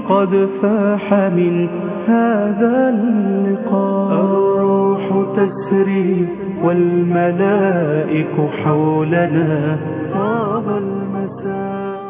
قد فاح من هذا اللقاء. الروح تسري والملائك حولنا طاب المساء.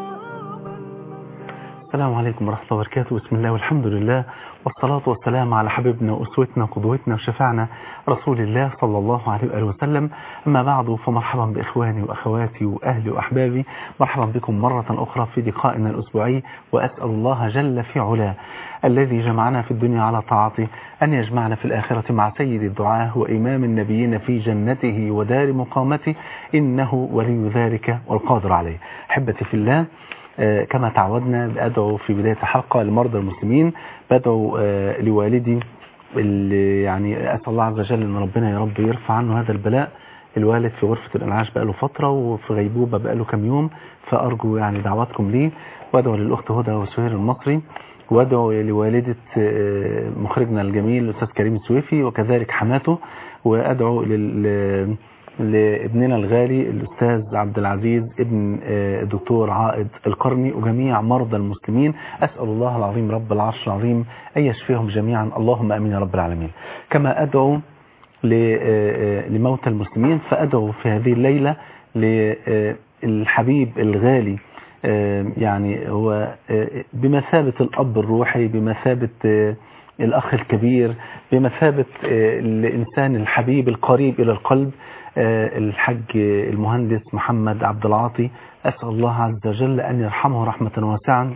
السلام عليكم ورحمة الله وبركاته. بسم الله والحمد لله والصلاة والسلام على حبيبنا وأسوتنا وقدوتنا وشفعنا رسول الله صلى الله عليه وآله وسلم. أما بعد، فمرحبا بإخواني وأخواتي وأهلي وأحبابي، مرحبا بكم مرة أخرى في لقائنا الأسبوعي، وأسأل الله جل في علاه الذي جمعنا في الدنيا على طاعته أن يجمعنا في الآخرة مع سيد الدعاة وإمام النبيين في جنته ودار مقامته، إنه ولي ذلك والقادر عليه. أحبتي في الله، كما تعودنا بأدعو في بداية الحلقة لمرضى المسلمين، بدعو لوالدي اللي يعني أسأل الله عز وجل أن ربنا يا رب يرفع عنه هذا البلاء. الوالد في غرفة الإنعاش بقاله فترة وفي غيبوبة بقاله كم يوم، فأرجو يعني دعواتكم ليه. وأدعو للأخت هدى وسهير المصري، وأدعو لوالدة مخرجنا الجميل الأستاذ كريم السويفي وكذلك حماته، وأدعو لابننا الغالي الأستاذ عبد العزيز ابن الدكتور عائد القرني وجميع مرضى المسلمين. أسأل الله العظيم رب العرش العظيم أن يشفيهم جميعا، اللهم أمين يا رب العالمين. كما أدعو لموتى المسلمين، فأدعو في هذه الليلة للحبيب الغالي، يعني هو بمثابة الأب الروحي، بمثابة الأخ الكبير، بمثابة الإنسان الحبيب القريب إلى القلب، الحج المهندس محمد عبد العاطي. أسأل الله عز وجل أن يرحمه رحمة واسعة،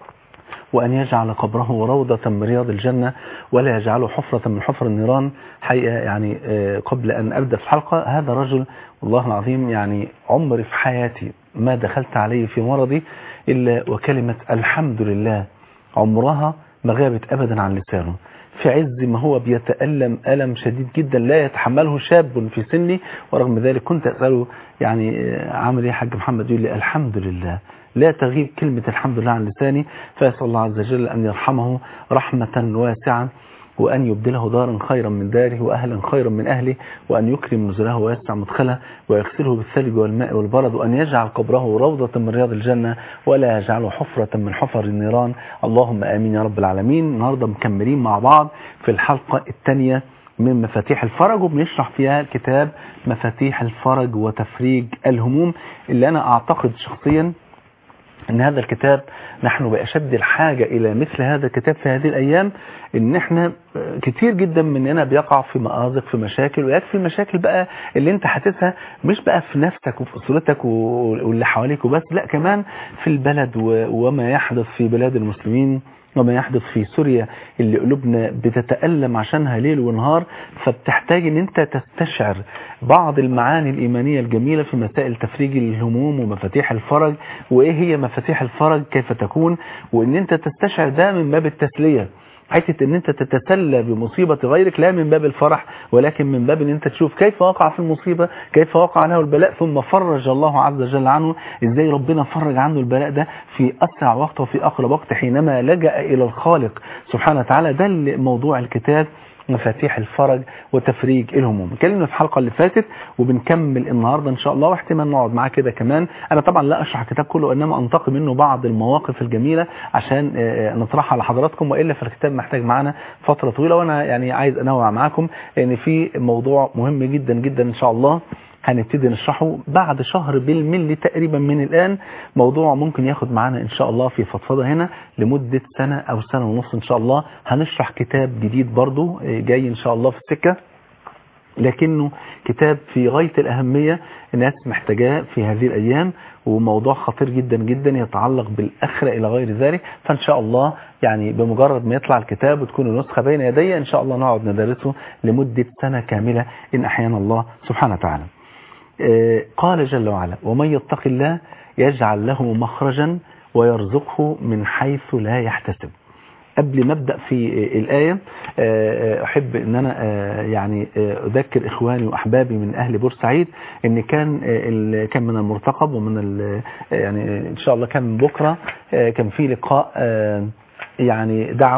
وأن يجعل قبره روضة من رياض الجنة، ولا يجعله حفرة من حفر النيران. حقيقة يعني قبل أن أبدأ في الحلقة، هذا رجل والله العظيم يعني عمري في حياتي ما دخلت عليه في مرضي إلا وكلمة الحمد لله عمرها ما غابت أبدا عن لسانه، في عز ما هو بيتألم ألم شديد جدا لا يتحمله شاب في سني، ورغم ذلك كنت أسأله يعني عامل ايه يا حاج محمد؟ يقول لي الحمد لله، لا تغيب كلمة الحمد لله عن لساني. فأسأل الله عز وجل أن يرحمه رحمة واسعة، وأن يبدله دارا خيرا من داره وأهلا خيرا من أهله، وأن يكرم نزله ويسع مدخله ويغسله بالثلج والماء والبرد، وأن يجعل قبره روضة من رياض الجنة ولا يجعله حفرة من حفر النيران، اللهم آمين يا رب العالمين. النهاردة مكملين مع بعض في الحلقة الثانية من مفاتيح الفرج، وبنشرح فيها كتاب مفاتيح الفرج وتفريج الهموم، اللي أنا أعتقد شخصيا ان هذا الكتاب نحن بأشد الحاجة الى مثل هذا الكتاب في هذه الايام. ان احنا كتير جدا مننا بيقع في مآزق، في مشاكل، ويكفي المشاكل بقى اللي انت حاسسها مش بقى في نفسك وفي اسرتك واللي حواليك وبس، لا كمان في البلد وما يحدث في بلاد المسلمين، وما يحدث في سوريا اللي قلوبنا بتتألم عشانها ليل ونهار. فبتحتاج ان انت تستشعر بعض المعاني الإيمانية الجميلة في مسائل تفريج الهموم ومفاتيح الفرج، وايه هي مفاتيح الفرج، كيف تكون، وان انت تستشعر ده من باب التسلية، حيث ان انت تتسلى بمصيبة غيرك، لا من باب الفرح ولكن من باب ان انت تشوف كيف وقع في المصيبة، كيف وقع له البلاء ثم فرج الله عز وجل عنه، ازاي ربنا فرج عنه البلاء ده في اسرع وقت وفي اقرب وقت حينما لجأ الى الخالق سبحانه وتعالى. ده موضوع الكتاب مفاتيح الفرج وتفريج الهموم. اتكلمنا في الحلقة اللي فاتت وبنكمل النهاردة ان شاء الله، واحتمال نقعد معاه كده كمان. انا طبعا لا اشرح الكتاب كله، انما انتقي منه بعض المواقف الجميلة عشان نطرحها لحضراتكم، والا فالكتاب محتاج معانا فترة طويلة. وانا يعني عايز انوع معاكم ان في موضوع مهم جدا جدا ان شاء الله هنبتدي نشرحه بعد شهر بالملي تقريبا من الآن. موضوع ممكن ياخد معانا إن شاء الله في فضفضة هنا لمدة سنة أو سنة ونص إن شاء الله. هنشرح كتاب جديد برضو جاي إن شاء الله في السكة، لكنه كتاب في غاية الأهمية، الناس محتاجاه في هذه الأيام، وموضوع خطير جدا جدا يتعلق بالآخرة إلى غير ذلك. فإن شاء الله يعني بمجرد ما يطلع الكتاب وتكون النسخة بين يدي إن شاء الله نقعد ندرسه لمدة سنة كاملة إن أحيانا الله سبحانه وتعالى. قال جل وعلا: ومن يتق الله يجعل له مخرجا ويرزقه من حيث لا يحتسب. قبل ما ابدا في الآية أحب أن أنا يعني أذكر إخواني وأحبابي من أهل بورسعيد أن كان من المرتقب ومن يعني إن شاء الله كان من بكرة كان في لقاء يعني دعوي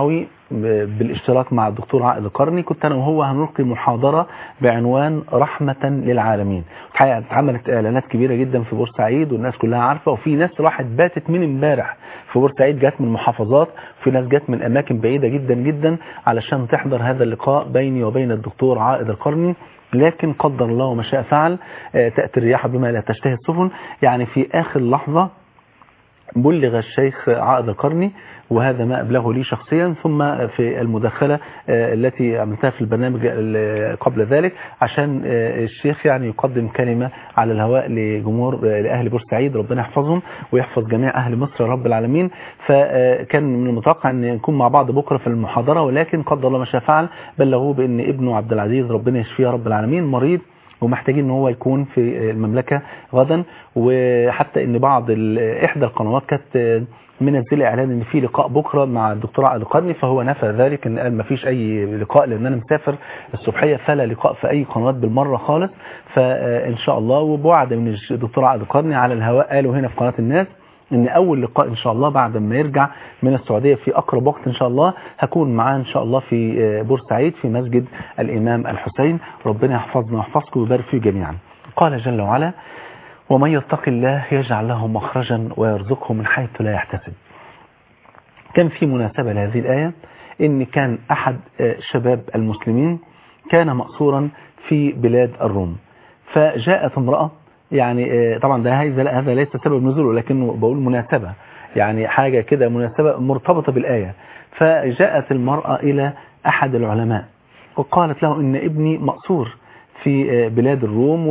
بالاشتراك مع الدكتور عائد القرني، كنت أنا وهو هنلقي محاضرة بعنوان رحمة للعالمين. الحقيقة اتعملت إعلانات كبيرة جدا في بورسعيد والناس كلها عارفة، وفي ناس راحت باتت من امبارح في بورسعيد، جات من محافظات، وفي ناس جات من أماكن بعيدة جدا جدا علشان تحضر هذا اللقاء بيني وبين الدكتور عائد القرني. لكن قدر الله وما شاء فعل، تأتي الرياح بما لا تشتهي السفن. يعني في آخر لحظة بلغ الشيخ عائد القرني، وهذا ما أبلغه لي شخصيا، ثم في المداخلة التي عملتها في البرنامج قبل ذلك عشان الشيخ يعني يقدم كلمة على الهواء لجمهور لأهل بورسعيد، ربنا يحفظهم ويحفظ جميع أهل مصر رب العالمين. فكان من المتوقع أن نكون مع بعض بكرة في المحاضرة، ولكن قدر الله ما شاء فعل، بلغوه بأن ابنه عبد العزيز ربنا يشفيه رب العالمين مريض، ومحتاجين ان هو يكون في المملكة غدا. وحتى ان بعض احدى القنوات كانت منزله اعلان ان في لقاء بكره مع الدكتور عائد القرني، فهو نفى ذلك، ان قال ما فيش اي لقاء لان انا مسافر الصبحيه، فلا لقاء في اي قنوات بالمره خالص. فان شاء الله وبوعد من الدكتور عائد القرني على الهواء، قالوا هنا في قناه الناس ان اول لقاء ان شاء الله بعد ما يرجع من السعودية في اقرب وقت ان شاء الله هكون معاه ان شاء الله في بورسعيد في مسجد الامام الحسين. ربنا يحفظنا ويحفظكم ويبارك فيه جميعا. قال جل وعلا: ومن يتق الله يجعل له مخرجا ويرزقه من حيث لا يحتسب. كان في مناسبة لهذه الآية ان كان احد شباب المسلمين كان مأسورا في بلاد الروم، فجاءت امرأة، يعني طبعا ده هذا ليس سبب نزوله، لكنه بقول مناسبة، يعني حاجة كده مناسبة مرتبطة بالآية. فجاءت المرأة إلى أحد العلماء وقالت له إن ابني مأسور في بلاد الروم،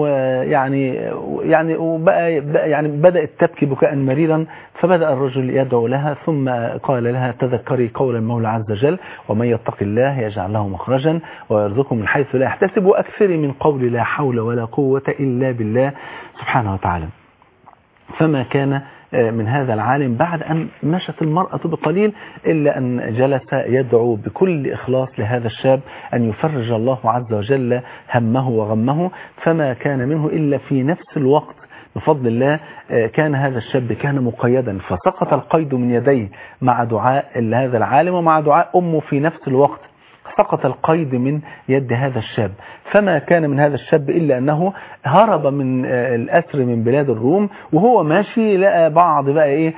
ويعني وبقى يعني بدأت تبكي بكاء مريرا. فبدأ الرجل يدعو لها، ثم قال لها: تذكري قول المولى عز وجل: ومن يتق الله يجعل له مخرجا ويرزقه من حيث لا يحتسب، وأكثري من قول لا حول ولا قوة إلا بالله سبحانه وتعالى. فما كان من هذا العالم بعد أن مشت المرأة بقليل إلا أن جلس يدعو بكل إخلاص لهذا الشاب أن يفرج الله عز وجل همه وغمه. فما كان منه إلا في نفس الوقت بفضل الله كان هذا الشاب كان مقيدا، فسقط القيد من يديه مع دعاء هذا العالم ومع دعاء أمه في نفس الوقت، سقط القيد من يد هذا الشاب. فما كان من هذا الشاب إلا أنه هرب من الأسر من بلاد الروم، وهو ماشي لقى بعض بقى إيه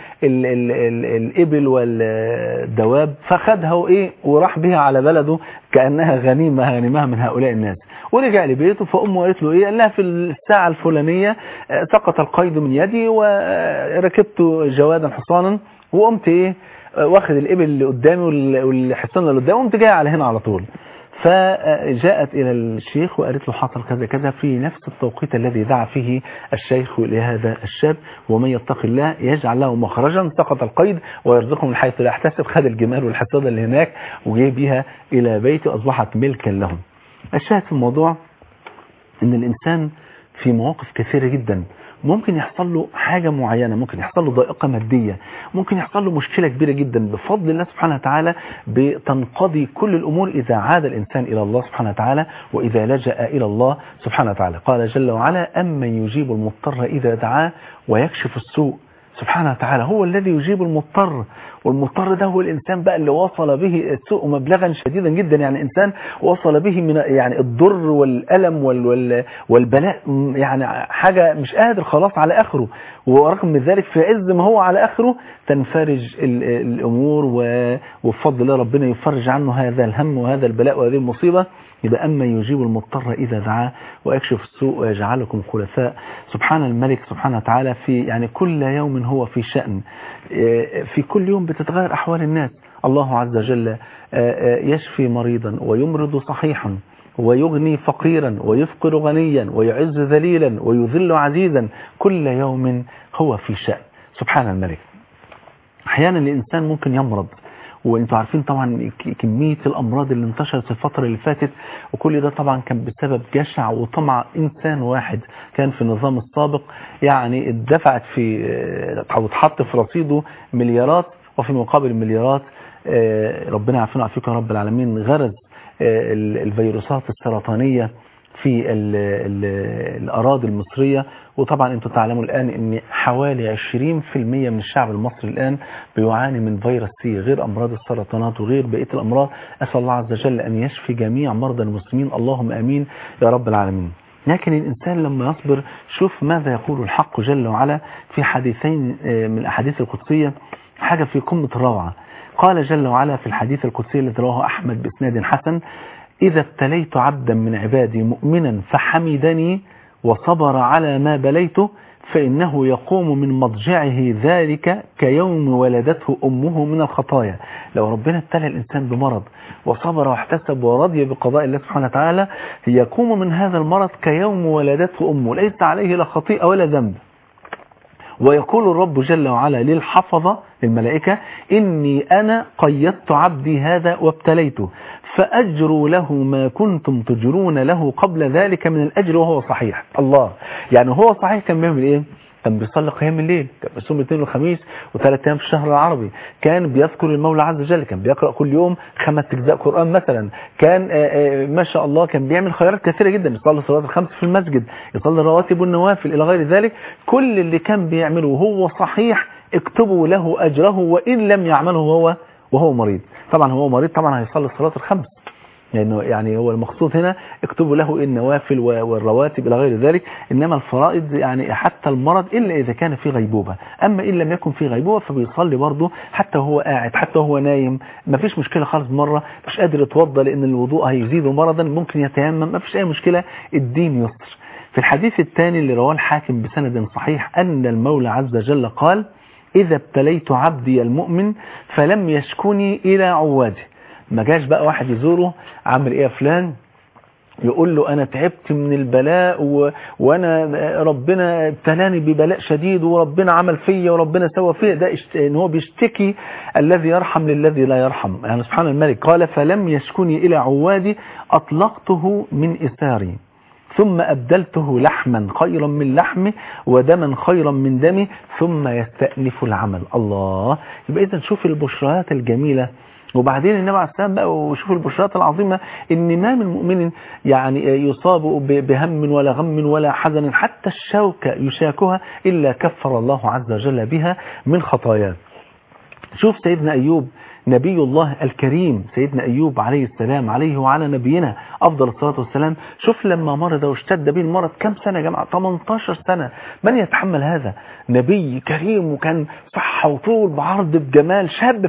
الإبل والدواب، فخدها وإيه وراح بها على بلده كأنها غنيمة من هؤلاء الناس، ورجع لبيته. فأمه قالت له إيه؟ قال لها: في الساعة الفلانية سقط القيد من يدي وركبت جوادا حصانا وقمت إيه واخد الإبل اللي قدامي والحصان اللي قدامي وقمت جاي على هنا على طول. فجاءت إلى الشيخ وقالت له: حصل كذا كذا في نفس التوقيت الذي دعا فيه الشيخ لهذا الشاب، ومن يتق الله يجعل له مخرجا، سقط القيد ويرزقه من حيث لا يحتسب. خد الجمال والحصان اللي هناك وجاي بها إلى بيته، أصبحت ملكا لهم. الشاهد في الموضوع إن الإنسان في مواقف كثيرة جدا ممكن يحصل له حاجة معينة، ممكن يحصل له ضائقة مادية، ممكن يحصل له مشكلة كبيرة جدا. بفضل الله سبحانه وتعالى بتنقضي كل الأمور إذا عاد الإنسان إلى الله سبحانه وتعالى وإذا لجأ إلى الله سبحانه وتعالى. قال جل وعلا: أمن يجيب المضطر إذا دعاه ويكشف السوء. سبحانه وتعالى هو الذي يجيب المضطر، والمضطر ده هو الإنسان بقى اللي وصل به السوء مبلغا شديدا جدا، يعني إنسان وصل به من يعني الضر والألم والبلاء، يعني حاجة مش قادر خلاص على آخره. ورغم من ذلك في عز ما هو على آخره تنفرج الأمور، وبفضل الله ربنا يفرج عنه هذا الهم وهذا البلاء وهذه المصيبة. يبقى أما يجيب المضطر إذا دعاه ويكشف السوء ويجعلكم خلفاء. سبحان الملك سبحانه وتعالى في يعني كل يوم هو في شأن، في كل يوم بتتغير أحوال الناس. الله عز وجل يشفي مريضا ويمرض صحيحا ويغني فقيرا ويفقر غنيا ويعز ذليلا ويذل عزيزا، كل يوم هو في شأن. سبحان الملك. أحيانا الإنسان ممكن يمرض، وانتوا عارفين طبعا كمية الأمراض اللي انتشرت في الفترة اللي فاتت، وكل ده طبعا كان بسبب جشع وطمع إنسان واحد كان في النظام السابق، يعني اتدفعت في أو اتحط في رصيده مليارات، وفي مقابل المليارات ربنا يعافينا ويعافيكم يا رب العالمين غرز الفيروسات السرطانية في الأراضي المصرية. وطبعا انتم تعلموا الآن ان حوالي 20% من الشعب المصري الآن بيعاني من فيروس سي، غير أمراض السرطانات وغير بقية الأمراض. أسأل الله عز وجل أن يشفي جميع مرضى المسلمين، اللهم آمين يا رب العالمين. لكن الإنسان لما يصبر، شوف ماذا يقول الحق جل وعلا في حديثين من الأحاديث القدسية، حاجة في قمة الروعة. قال جل وعلا في الحديث القدسي الذي رواه أحمد بإسناد حسن: إذا ابتليت عبدا من عبادي مؤمنا فحمدني وصبر على ما بليته فإنه يقوم من مضجعه ذلك كيوم ولدته أمه من الخطايا. لو ربنا ابتلى الإنسان بمرض وصبر واحتسب ورضي بقضاء الله سبحانه وتعالى، يقوم من هذا المرض كيوم ولدته أمه، ليس عليه لا خطيئة ولا ذنب. ويقول الرب جل وعلا للحفظة الملائكة: إني أنا قيدت عبدي هذا وابتليته فأجروا له ما كنتم تجرون له قبل ذلك من الأجر وهو صحيح. الله، يعني هو صحيح كان بيعمل إيه؟ كان بيصلي قيام الليل، كان بيصوم الاثنين والخميس وثلاث ايام في الشهر العربي، كان بيذكر المولى عز وجل، كان بيقرأ كل يوم 5 أجزاء قرآن مثلا، كان ما شاء الله كان بيعمل خيرات كثيرة جدا، يصلي صلاة الخمس في المسجد، يصلي الرواتب والنوافل إلى غير ذلك. كل اللي كان بيعمله وهو صحيح اكتبوا له أجره وإن لم يعمله وهو مريض. طبعا هو مريض طبعا هيصلي الصلاة الخمس، لأنه يعني هو المقصود هنا اكتبوا له النوافل والرواتب إلى غير ذلك، إنما الفرائض يعني حتى المرض إلا إذا كان في غيبوبة. أما إن لم يكن في غيبوبة فبيصلي برضه حتى هو قاعد، حتى هو نايم، ما فيش مشكلة خالص. مرة مش قادر يتوضى لأن الوضوء هيزيده مرضا، ممكن يتيمم، ما فيش أي مشكلة، الدين يسر. في الحديث الثاني اللي رواه الحاكم بسند صحيح أن المولى عز وجل قال: إذا ابتليت عبدي المؤمن فلم يشكني إلى عواده. ما جاش بقى واحد يزوره عامل ايه يا فلان، يقول له انا تعبت من البلاء وانا ربنا ابتلاني ببلاء شديد وربنا عمل فيا وربنا سوى فيا. ده ان هو بيشتكي الذي يرحم للذي لا يرحم. يعني سبحان الملك قال: فلم يشكني الى عوادي اطلقته من اثاري ثم أبدلته لحما خيرا من لحمه ودما خيرا من دمه ثم يستأنف العمل. الله، يبقى إذا نشوف البشرات الجميلة. وبعدين النبي عليه السلام بقى وشوف البشرات العظيمة ان ما من مؤمن يعني يصاب بهم ولا غم ولا حزن حتى الشوكة يشاكها إلا كفر الله عز وجل بها من خطاياه. شوف سيدنا أيوب نبي الله الكريم، سيدنا أيوب عليه السلام، عليه وعلى نبينا أفضل الصلاة والسلام. شوف لما مرض واشتد به المرض كم سنة يا جماعة؟ 18 سنة. من يتحمل هذا؟ نبي كريم وكان صحة وطول بعرض بجمال، شاب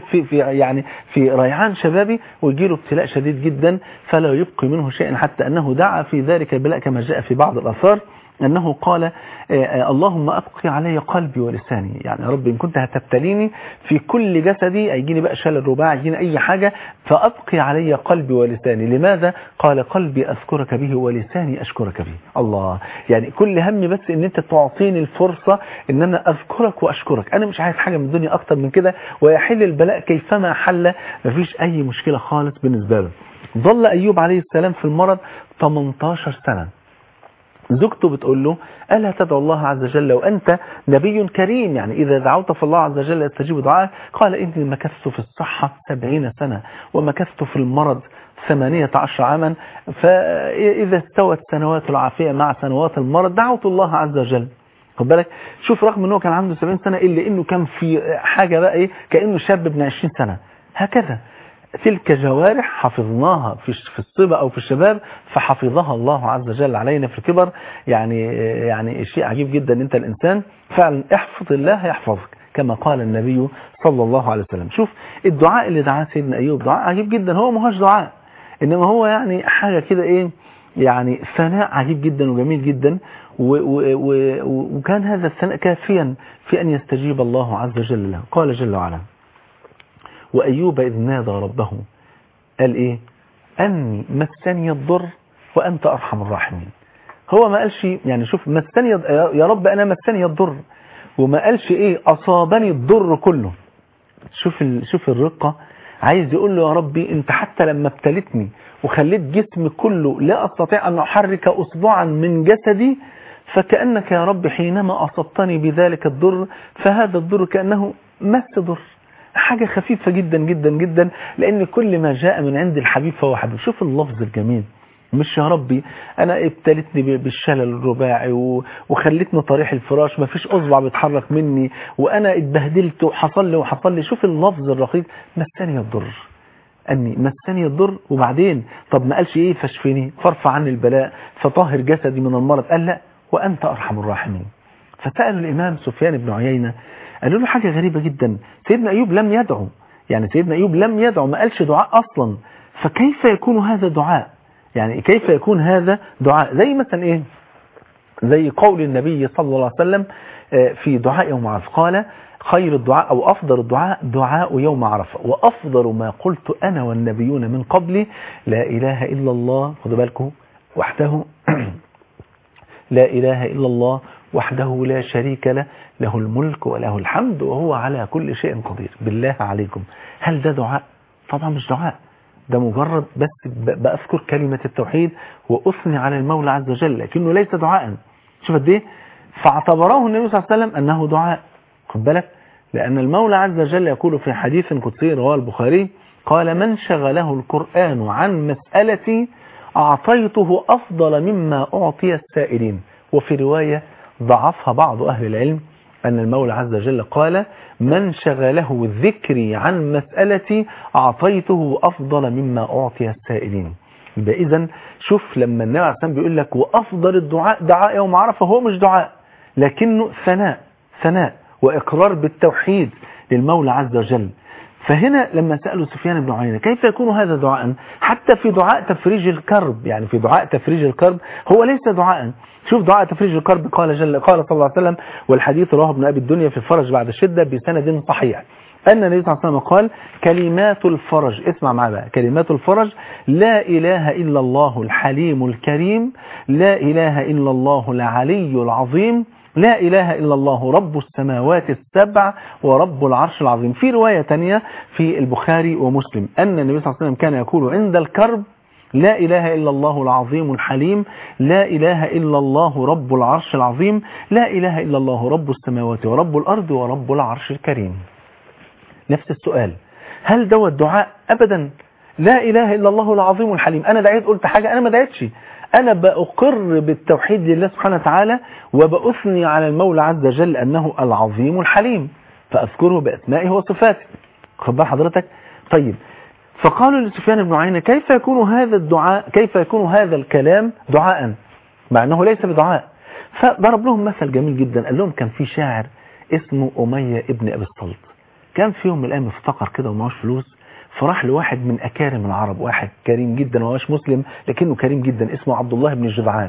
في ريعان شبابي، ويجيله ابتلاء شديد جدا فلا يبقي منه شيئا، حتى أنه دعا في ذلك البلاء كما جاء في بعض الآثار أنه قال: اللهم أبقي علي قلبي ولساني. يعني يا رب إن كنت هتبتليني في كل جسدي، هيجيني بقى شلل الرباع، يجيني أي حاجة، فأبقي علي قلبي ولساني. لماذا؟ قال: قلبي أذكرك به ولساني أشكرك به. الله، يعني كل همي بس إن أنت تعطيني الفرصة إن أنا أذكرك وأشكرك، أنا مش عايز حاجة من الدنيا أكتر من كده، ويحل البلاء كيفما حل، مفيش أي مشكلة خالص بالنسبة له. ظل أيوب عليه السلام في المرض 18 سنة. زوجته بتقول له: ألا تدعو الله عز وجل وأنت نبي كريم، يعني إذا دعوت فالله عز وجل يستجيب دعائك. قال: إني مكثت في الصحة 70 سنة ومكثت في المرض 18 عاما، فإذا استوت سنوات العافية مع سنوات المرض دعوت الله عز وجل. خد بالك، شوف رغم أنه كان عنده 70 سنة إلا أنه كان في حاجة بقى إيه، كأنه شاب ابن 20 سنة. هكذا تلك جوارح حفظناها في الصبا أو في الشباب فحفظها الله عز وجل علينا في الكبر. يعني شيء عجيب جدا ان انت الانسان فعلا احفظ الله يحفظك كما قال النبي صلى الله عليه وسلم. شوف الدعاء اللي دعاه سيدنا أيوب دعاء عجيب جدا، هو ما هوش دعاء انما هو يعني حاجة كده ايه، يعني ثناء عجيب جدا وجميل جدا، وكان هذا الثناء كافيا في ان يستجيب الله عز وجل له. قال جل وعلا: وأيوب إذ نادى ربه قال إيه؟ أني مسني الضر وأنت أرحم الراحمين. هو ما قالش يعني شوف مسني يا رب أنا مسني الضر، وما قالش إيه أصابني الضر كله. شوف الرقة، عايز يقول له يا ربي أنت حتى لما ابتلتني وخليت جسمي كله لا أستطيع أن أحرك أصبعا من جسدي، فكأنك يا رب حينما أصبتني بذلك الضر فهذا الضر كأنه مس ضر، حاجة خفيفة جدا جدا جدا، لأن كل ما جاء من عند الحبيب فهو حبيب. شوف اللفظ الجميل، مش يا ربي انا ابتلتني بالشلل الرباعي وخلتني طريح الفراش، مفيش اصبع بيتحرك مني، وانا اتبهدلت وحصل لي. شوف اللفظ الرقيق، مسني الضر، اني مسني الضر. وبعدين طب ما قالش ايه فاشفني فارفع عني البلاء فطهر جسدي من المرض، قال لا وانت ارحم الراحمين. فسألوا الامام سفيان بن عيينة قالوا له حاجة غريبة جدا، سيدنا ايوب لم يدعو، يعني سيدنا ايوب لم يدعو، ما قالش دعاء اصلا، فكيف يكون هذا دعاء؟ يعني كيف يكون هذا دعاء؟ زي مثلا ايه، زي قول النبي صلى الله عليه وسلم في دعاء يوم عرفة، قال خير الدعاء أو أفضل الدعاء دعاء يوم عرفة، وأفضل ما قلت أنا والنبيون من قبلي لا إله إلا الله، خدوا بالكم، وحده لا إله إلا الله وحده لا شريك له، له الملك وله الحمد وهو على كل شيء قدير. بالله عليكم هل ده دعاء؟ طبعا مش دعاء، ده مجرد بس بأذكر كلمة التوحيد وأثني على المولى عز وجل، لكنه ليس دعاء. شوف قد ايه، فاعتبره النبي صلى الله عليه وسلم أنه دعاء. خد بالك، لأن المولى عز وجل يقول في حديث قدسي رواه البخاري، قال من شغله القرآن عن مسألتي أعطيته أفضل مما أعطي السائلين. وفي رواية ضعفها بعض أهل العلم أن المولى عز وجل قال من شغله ذكري عن مسألتي أعطيته أفضل مما أعطي السائلين. إذن شوف لما النبي عليه الصلاة والسلام بيقول لك وأفضل الدعاء دعاء يوم عرفة، هو مش دعاء لكنه ثناء وإقرار بالتوحيد للمولى عز وجل. فهنا لما سألوا سفيان بن عيينة كيف يكون هذا دعاء؟ حتى في دعاء تفريج الكرب، يعني في دعاء تفريج الكرب هو ليس دعاء. شوف دعاء تفريج الكرب، قال صلى الله عليه وسلم، والحديث رواه ابن أبي الدنيا في الفرج بعد الشدة بسند صحيح، أن النبي صلى الله عليه وسلم قال كلمات الفرج، اسمع معي بقى، كلمات الفرج لا إله إلا الله الحليم الكريم، لا إله إلا الله العلي العظيم، لا إله إلا الله رب السماوات السبع ورب العرش العظيم. في رواية تانية في البخاري ومسلم أن النبي صلى الله عليه وسلم كان يقول عند الكرب لا إله إلا الله العظيم الحليم، لا إله إلا الله رب العرش العظيم، لا إله إلا الله رب السماوات ورب الأرض ورب العرش الكريم. نفس السؤال، هل ده الدعاء؟ أبدا. لا إله إلا الله العظيم الحليم، أنا دعيت قلت حاجة؟ أنا ما دعيتش، أنا بأقر بالتوحيد لله سبحانه وتعالى وبأثني على المولى عز وجل أنه العظيم الحليم، فأذكره بأسمائه وصفاته. خد بال حضرتك؟ طيب، فقالوا لسفيان بن عيينة كيف يكون هذا الدعاء، كيف يكون هذا الكلام دعاء مع أنه ليس بدعاء؟ فضرب لهم مثل جميل جدا، قال لهم كان في شاعر اسمه أمية ابن أبي الصلت، كان في يوم من الأيام افتقر كده ومعهوش فلوس، فراح لواحد من أكارم العرب، واحد كريم جدا وهوش مسلم لكنه كريم جدا، اسمه عبد الله بن جدعان.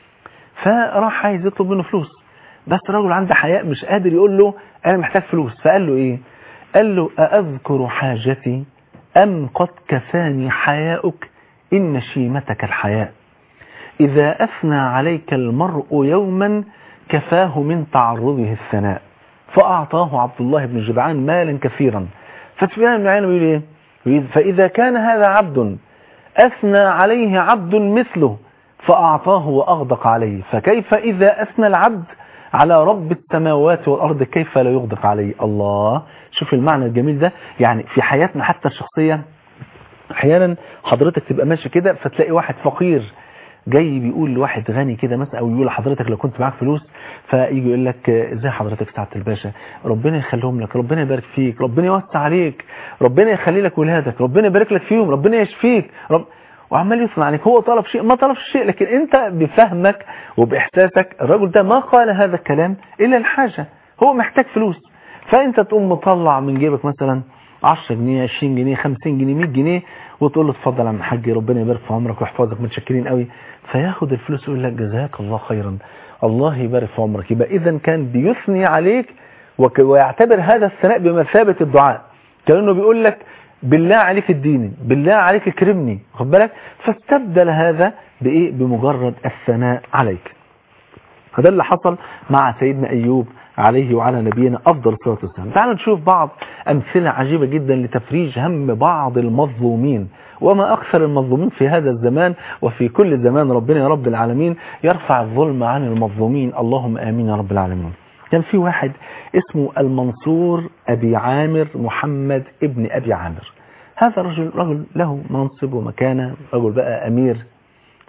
فراح عايز يطلب منه فلوس، بس الرجل عنده حياء مش قادر يقول له أنا محتاج فلوس. فقال له إيه؟ قال له أأذكر حاجتي أم قد كفاني حياؤك إن شيمتك الحياء، إذا أثنى عليك المرء يوما كفاه من تعرضه الثناء. فأعطاه عبد الله بن جدعان مالا كثيرا. فسفيان بن عيينة بيقول إيه؟ فإذا كان هذا عبد أثنى عليه عبد مثله فأعطاه وأغدق عليه، فكيف إذا أثنى العبد على رب السماوات والأرض كيف لا يغدق عليه؟ الله، شوف المعنى الجميل ده. يعني في حياتنا حتى الشخصية أحيانا حضرتك تبقى ماشي كده فتلاقي واحد فقير جاي بيقول لواحد غني كده مثلا، او يقول لحضرتك لو كنت معاك فلوس، فيجي يقول لك ازاي حضرتك سعادة الباشا، ربنا يخليهم لك، ربنا يبارك فيك، ربنا يوسع عليك، ربنا يخلي لك ولادك، ربنا يبارك لك فيهم، ربنا يشفيك وعمال يصنع عليك. هو طلب شيء ما طلبش شيء، لكن انت بفهمك وباحساسك الرجل ده ما قال هذا الكلام الا الحاجة، هو محتاج فلوس، فانت تقوم مطلع من جيبك مثلا 10 جنيه 20 جنيه 50 جنيه 100 جنيه وتقول له اتفضل يا عم الحاج ربنا يبارك في عمرك ويحفظك، متشكرين قوي. فياخد الفلوس ويقول لك جزاك الله خيرا، الله يبارك في عمرك. يبقى اذا كان بيثني عليك ويعتبر هذا الثناء بمثابة الدعاء، كأنه بيقول لك بالله عليك اديني، بالله عليك اكرمني، خد بالك. فاستبدل هذا بايه؟ بمجرد الثناء عليك. هذا اللي حصل مع سيدنا أيوب عليه وعلى نبينا أفضل الصلاة والسلام. تعالوا نشوف بعض أمثلة عجيبة جدا لتفريج هم بعض المظلومين، وما أكثر المظلومين في هذا الزمان وفي كل زمان. ربنا يا رب العالمين يرفع الظلم عن المظلومين، اللهم آمين يا رب العالمين. كان في واحد اسمه المنصور أبي عامر محمد ابن أبي عامر. هذا رجل له منصب ومكانة، رجل بقى أمير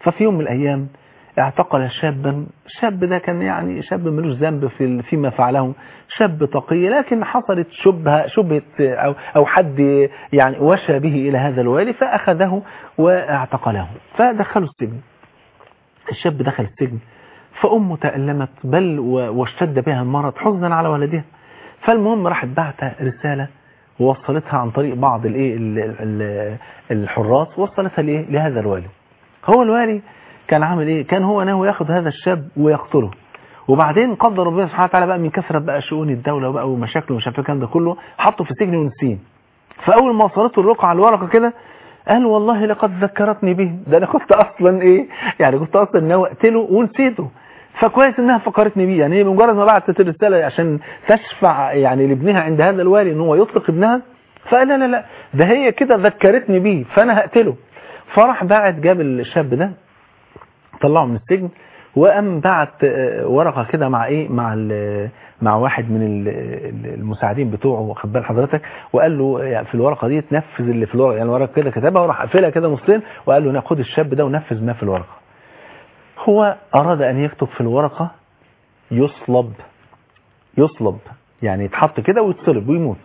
ففي يوم من الأيام اعتقل شابا. الشاب ده كان يعني شاب ملوش ذنب فيما فعله، شاب تقي، لكن حصلت شبهة أو حد يعني وشى به إلى هذا الوالي فأخذه واعتقله فدخله السجن. الشاب دخل السجن فأمه تألمت بل واشتد بها المرض حزنا على ولدها. فالمهم راحت بعت رسالة ووصلتها عن طريق بعض الحراس، وصلتها لهذا الوالي. هو الوالي كان عامل ايه؟ كان هو ناوي ياخد هذا الشاب ويقتله، وبعدين قدر ربنا سبحانه وتعالى بقى من كثرة بقى شؤون الدولة وبقى ومشاكله ومش عارف الكلام ده كله حطه في السجن ونسيه. فاول ما وصلته الرقعة على الورقة كده قال والله لقد ذكرتني به، ده انا كنت اصلا ايه يعني كنت اصلا ناوي اقتله ونسيته، فكويس انها فكرتني بيه. يعني بمجرد ما بعتت الرسالة عشان تشفع يعني لابنها عند هذا الوالي ان هو يطلق ابنها، فقال لا لا لا ده هي كده ذكرتني بيه فانا هقتله. فراح باعت جاب الشاب ده طلعه من السجن وقام بعت ورقة كده مع ايه مع واحد من المساعدين بتوعه واخد بال حضرتك، وقال له يعني في الورقة دي تنفذ اللي في الورقة، يعني الورقة كده كتبها وراح قافلها كده نصين وقال له ناخد الشاب ده ونفذ ما في الورقة. هو أراد أن يكتب في الورقة يصلب يعني يتحط كده ويتصلب ويموت.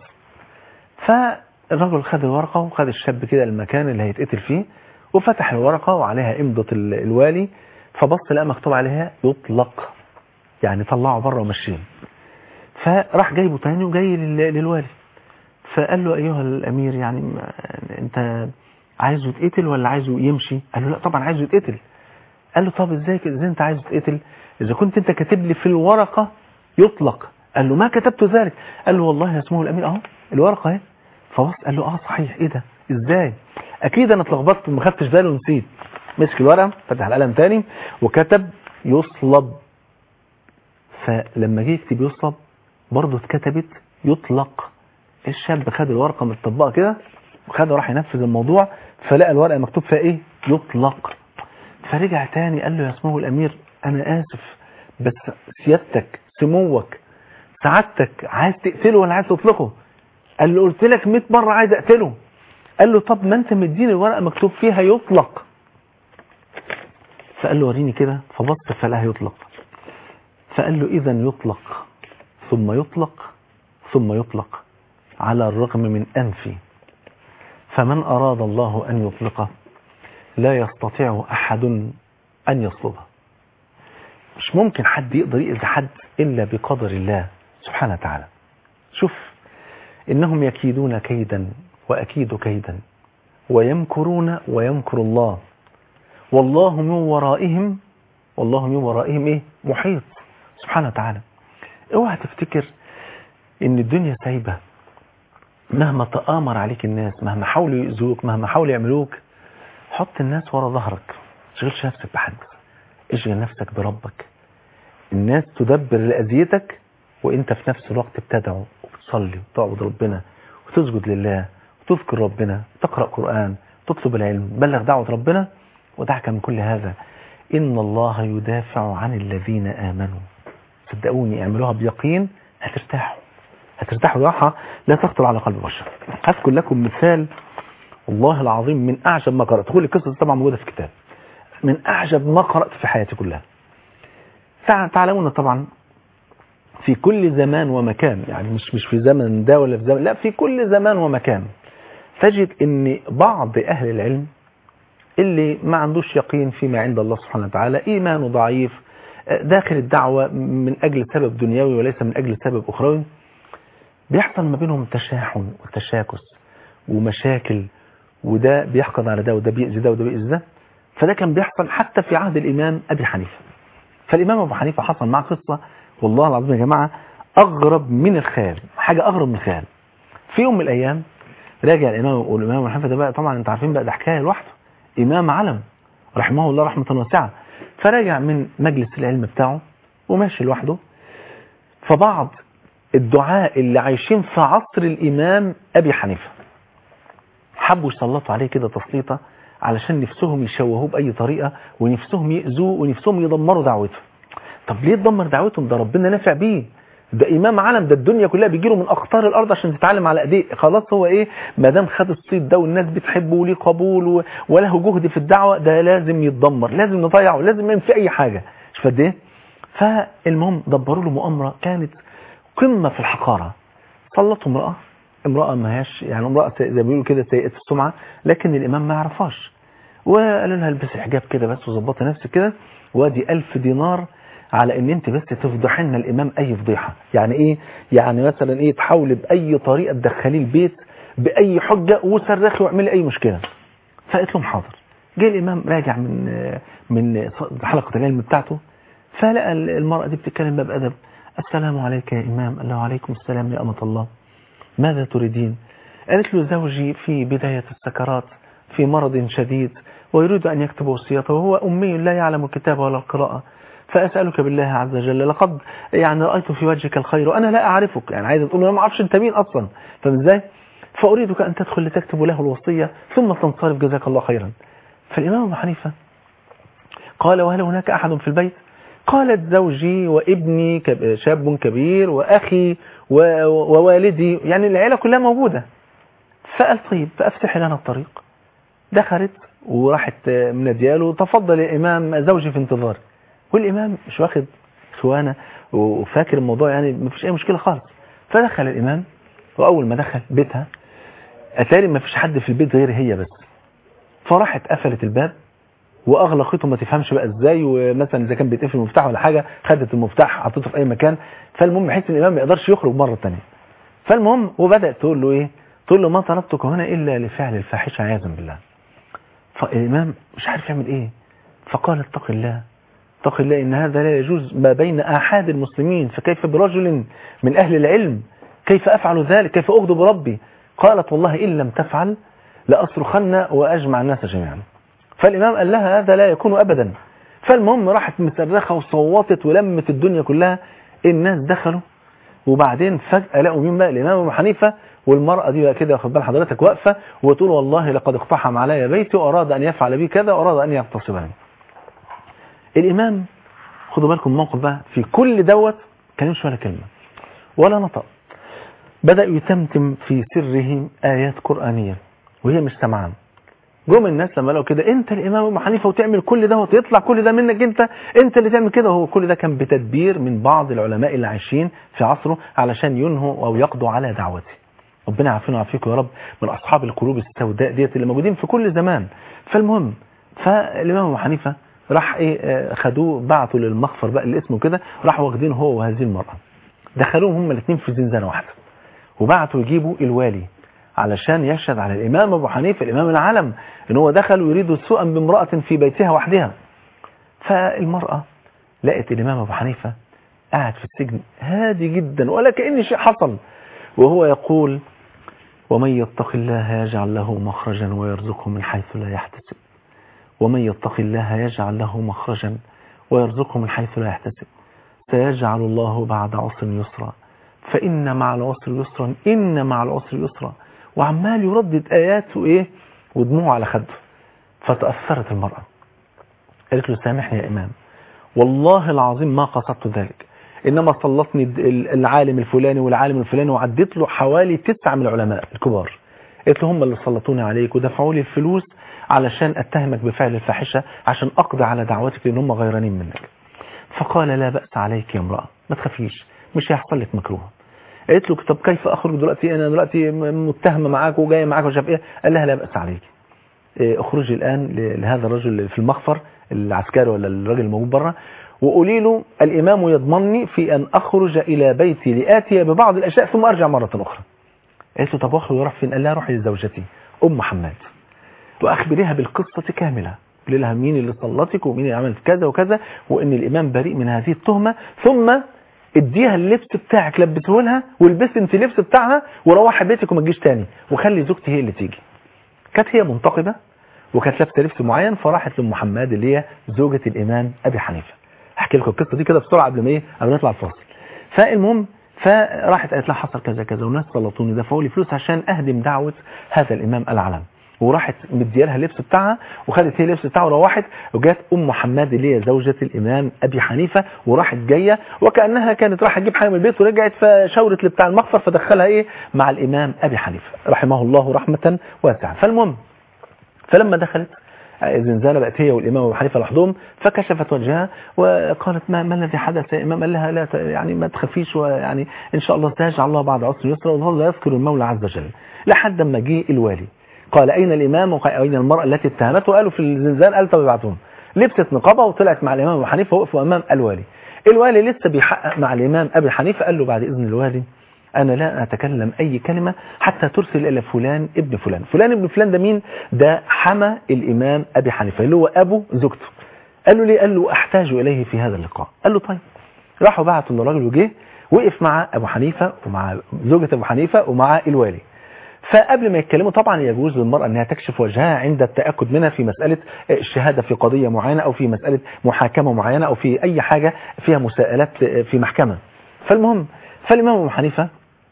فالرجل خد الورقة وخد الشاب كده المكان اللي هيتقتل فيه وفتح الورقة وعليها إمضة الوالي، فبص لقى مكتوب عليها يطلق، يعني طلعه بره ومشيه. فراح جايبه تاني وجاي للوالي فقال له أيها الأمير يعني أنت عايزه يتقتل ولا عايزه يمشي؟ قال له لا طبعا عايزه يتقتل. قال له طب ازاي انت عايزه يتقتل إذا كنت أنت كاتب لي في الورقة يطلق؟ قال له ما كتبت ذلك. قال له والله يا اسمه الأمير أهو الورقة اهي. فبص قال له صحيح ايه ده ازاي؟ اكيد انا اتلخبطت وما خدتش بالي ونسيت. مسك الورقه فتح القلم تاني وكتب يصلب. فلما جه يكتب يصلب برضه اتكتبت يطلق. الشاب خد الورقه متطبقه كده وخدها وراح ينفذ الموضوع فلقى الورقه مكتوب فيها ايه؟ يطلق. فرجع تاني قال له يا سمو الامير انا اسف بس سيادتك سموك سعادتك عايز تقتله ولا عايز تطلقه؟ قال له قلت لك 100 مرة عايز اقتله. قال له طب ما انت مديني الورقة مكتوب فيها يطلق. فقال له وريني كده، فبص فلها يطلق. فقال له اذا يطلق ثم يطلق ثم يطلق على الرغم من انفي، فمن اراد الله ان يطلقه لا يستطيع احد ان يصلبه. مش ممكن حد يقدر يأذي حد الا بقدر الله سبحانه وتعالى. شوف إنهم يكيدون كيدا وأكيد كيدا ويمكرون ويمكر الله والله من ورائهم إيه؟ محيط سبحانه وتعالى. اوعى تفتكر إن الدنيا سايبة مهما تآمر عليك الناس، مهما حاولوا يؤذوك، مهما حاولوا يعملوك. حط الناس ورا ظهرك، تشغلش نفسك بحد، اشغل نفسك بربك. الناس تدبر لأذيتك وانت في نفس الوقت بتدعو وبتصلي وتعبد ربنا وتسجد لله وتذكر ربنا، تقرأ قرآن، تطلب العلم، بلغ دعوة ربنا. ودعك من كل هذا إن الله يدافع عن الذين آمنوا. صدقوني اعملوها بيقين هترتاحوا راحة لا تخطر على قلب بشر. هذكر لكم مثال والله العظيم من أعجب ما قرأت. كل القصص طبعا موجودة في كتاب. من أعجب ما قرأت في حياتي كلها. تعلمون طبعا في كل زمان ومكان، يعني مش في زمن ده ولا في زمن، لا في كل زمان ومكان تجد ان بعض اهل العلم اللي ما عندوش يقين فيما عند الله سبحانه وتعالى، ايمانه ضعيف، داخل الدعوة من اجل سبب دنيوي وليس من اجل سبب اخروي، بيحصل ما بينهم تشاحن وتشاكس ومشاكل، وده بيحقد على ده وده بيأذي ده وده بيأذي ده. فده كان بيحصل حتى في عهد الامام ابي حنيفه. فالامام ابو حنيفه حصل معه قصه والله العظيم يا جماعة أغرب من الخيال، حاجة أغرب من الخيال. في يوم من الأيام راجع الإمام الحنفي ده بقى طبعا أنت عارفين بقى ده حكاية لوحده، إمام علم رحمه الله رحمة واسعة. فراجع من مجلس العلم بتاعه وماشي لوحده، فبعض الدعاء اللي عايشين في عصر الإمام أبي حنيفة حبوا يسلطوا عليه كده تسليطة علشان نفسهم يشوهوه بأي طريقة ونفسهم يأذوه ونفسهم يدمروا دعوته. طب ليه تدمر دعوتهم؟ ده ربنا نافع بيه، ده امام علم، ده الدنيا كلها بيجيله من اقطار الارض عشان تتعلم على ايديه. خلاص هو ايه، ما دام خد الصيت ده والناس بتحبه وليه قبول وله جهد في الدعوه، ده لازم يتدمر، لازم نضيعه، لازم نعمل فيه اي حاجه. مش قد ايه. فالمهم دبروا له مؤامره كانت قمه في الحقاره. سلطوا امراه ما هياش يعني امراه زي ما بيقولوا كده سيئه السمعه، لكن الامام ما يعرفهاش، وقالوا لها البسي حجاب كده بس وظبطي نفسك كده، وادي 1000 دينار على ان انت بس تفضحي لنا الامام اي فضيحه. يعني ايه؟ يعني مثلا ايه، تحاولي باي طريقه تدخليه البيت باي حجه وصرخي واعملي اي مشكله. فقالت لهم حاضر. جه الامام راجع من حلقه العلم بتاعته، فلقى المراه دي بتتكلم بقى بادب. السلام عليك يا امام. قال له عليكم السلام يا امه الله. ماذا تريدين؟ قالت له زوجي في بدايه السكرات في مرض شديد ويريد أن يكتب وصيته وهو أمي لا يعلم الكتاب ولا القراءة، فأسألك بالله عز وجل لقد يعني رأيت في وجهك الخير وأنا لا أعرفك. يعني عايز تقول أنا ما أعرفش أنت مين أصلا، فمن ازاي؟ فأريدك أن تدخل لتكتب له الوصية ثم تنصرف جزاك الله خيرا. فالإمام أبو حنيفة قال وهل هناك أحد في البيت؟ قالت زوجي وابني شاب كبير وأخي ووالدي، يعني العيلة كلها موجودة. فقال طيب فأفتح لنا الطريق. دخلت وراحت من دياله، تفضل يا إمام زوجي في انتظار. والإمام مش واخد خوانة وفاكر الموضوع يعني ما فيش أي مشكلة خالص. فدخل الإمام، وأول ما دخل بيتها أتاري ما فيش حد في البيت غير هي بس. فراحت قفلت الباب وأغلقته، ما تفهمش بقى إزاي، ومثلا إذا كان بيتقفل المفتاح ولا حاجة خدت المفتاح حطيته في أي مكان. فالمهم بحيث الإمام ما يقدرش يخرج مرة تانية. فالمهم وبدأت تقول له إيه، تقول له ما طلبتك هنا إلا لفعل الفاحشة عياذا بالله. فالإمام مش عارف يعمل إيه، فقال اتق الله اتق الله إن هذا لا يجوز ما بين آحاد المسلمين، فكيف برجل من أهل العلم، كيف أفعل ذلك، كيف أغضب ربي؟ قالت والله إن لم تفعل لأصرخن وأجمع الناس جميعا. فالإمام قال لها هذا لا يكون أبدا. فالمهم راحت مصرخة وصوتت ولمت الدنيا كلها. الناس دخلوا وبعدين فجأة لقوا مين بقى؟ الإمام أبو حنيفة، والمرأة دي بقى كده واخد بال حضرتك واقفة وتقول والله لقد اقتحم علي بيتي وأراد أن يفعل بي كذا وأراد أن يغتصبني. الإمام خدوا بالكم الموقف بقى، في كل دوت كلمش ولا كلمة ولا نطق، بدأ يتمتم في سره آيات قرآنية وهي مش سمعان. جم الناس لما لقوا كده انت الامام ابو حنيفه وتعمل كل ده وتطلع كل ده منك انت اللي تعمل كده. هو كل ده كان بتدبير من بعض العلماء اللي عايشين في عصره علشان ينهوا او يقضوا على دعوته. ربنا يعافينا ويعافيكم يا رب من اصحاب القلوب السوداء ديت اللي موجودين في كل زمان. فالمهم فالامام ابو حنيفه راح ايه، خدوه بعتوا للمخفر بقى اللي اسمه كده، راحوا واخدين هو وهذه المراه دخلوهم هم الاثنين في زنزانه واحده، وبعتوا يجيبوا الوالي علشان يشهد على الإمام أبو حنيفة الإمام العالم إن هو دخل ويريد سوءا بامرأة في بيتها وحدها. فالمرأة لقت الإمام أبو حنيفة قاعد في السجن هادي جدا ولا كأن شيء حصل، وهو يقول ومن يتق الله يجعل له مخرجا ويرزقه من حيث لا يحتسب، ومن يتق الله يجعل له مخرجا ويرزقه من حيث لا يحتسب، سيجعل الله بعد عسر يسرا، فإن مع العسر يسرا، إن مع العسر يسرا. وعمال يردد آيات وإيه ودموعه على خده. فتأثرت المرأة قالت له سامحني يا إمام، والله العظيم ما قصدت ذلك، إنما سلطني العالم الفلاني والعالم الفلاني، وعدت له حوالي 9 من العلماء الكبار. قالت له هم اللي سلطوني عليك ودفعوا لي الفلوس علشان أتهمك بفعل الفاحشة عشان أقضي على دعوتك لأن هم غيرانين منك. فقال لا بأس عليك يا امرأة، ما تخافيش مش هيحصل لك مكروه. قالت له طب كيف أخرج دلوقتي، أنا دلوقتي متهمة معاك وجاية معاك ومش عارف إيه. قال لها لا بأس عليك، اخرجي الآن لهذا الرجل في المخفر العسكري ولا الراجل الموجود بره، وقولي له الإمام يضمنني في أن أخرج إلى بيتي لآتي ببعض الأشياء ثم أرجع مرة أخرى. قالت له طب أخرج وراح فين؟ قال لها روحي لزوجتي أم محمد وأخبريها بالقصة كاملة، قولي لها مين اللي سلطك ومين اللي عمل كذا وكذا وإن الإمام بريء من هذه التهمة، ثم اديها اللبس بتاعك لبسه لها والبسي انت اللبس بتاعها وروحي بيتك وما تجيش تاني وخلي زوجتي هي اللي تيجي. كانت هي منتقبة وكانت لابسه لبس معين، فراحت لأم محمد اللي هي زوجة الإمام أبي حنيفة. احكي لكم القصة دي كده بسرعة قبل ما نطلع الفاصل. فالمهم فراحت قالت لها حصل كذا كذا والناس سلطوني دفعوا لي فلوس عشان أهدم دعوة هذا الإمام العلم. وراحت مديالها اللبس بتاعها وخدت هي اللبس بتاعها وروحت، وجات ام حماد اللي هي زوجة الامام ابي حنيفة وراحت جايه وكانها كانت رايحه تجيب حاجه من البيت ورجعت، فشاورت لبتاع المخفر فدخلها ايه مع الامام ابي حنيفة رحمه الله رحمه واسعه. فالمهم فلما دخلت زنزانة بقت هي والإمام أبو حنيفة لوحدهم، فكشفت وجهها وقالت ما الذي حدث يا إمام؟ قال لها لا يعني ما تخافيش، ويعني إن شاء الله سيجعل الله بعد عسر يسرا، وظل يذكر المولى عز وجل لحد ما جه الوالي. قال أين الإمام وأين المرأة التي اتهمته؟ قالوا في الزنزان. قال طب ابعتهم. لبست نقابة وطلعت مع الإمام أبو حنيفة ووقفوا أمام الوالي. الوالي لسه بيحقق مع الإمام أبي حنيفة، قال له بعد إذن الوالي أنا لا أتكلم أي كلمة حتى ترسل إلى فلان ابن فلان. فلان ابن فلان ده مين؟ ده حمى الإمام أبي حنيفة اللي هو أبو زوجته. قال له ليه؟ قال له أحتاج إليه في هذا اللقاء. قال له طيب. راحوا بعتوا للراجل وجه وقف مع أبو حنيفة ومع زوجة أبو حنيفة ومع الوالي. فقبل ما يتكلموا طبعا يجوز للمرأة أنها تكشف وجهها عند التأكد منها في مسألة الشهادة في قضية معينة أو في مسألة محاكمة معينة أو في أي حاجة فيها مساءلات في محكمة. فالمهم فالإمام أبو حنيفة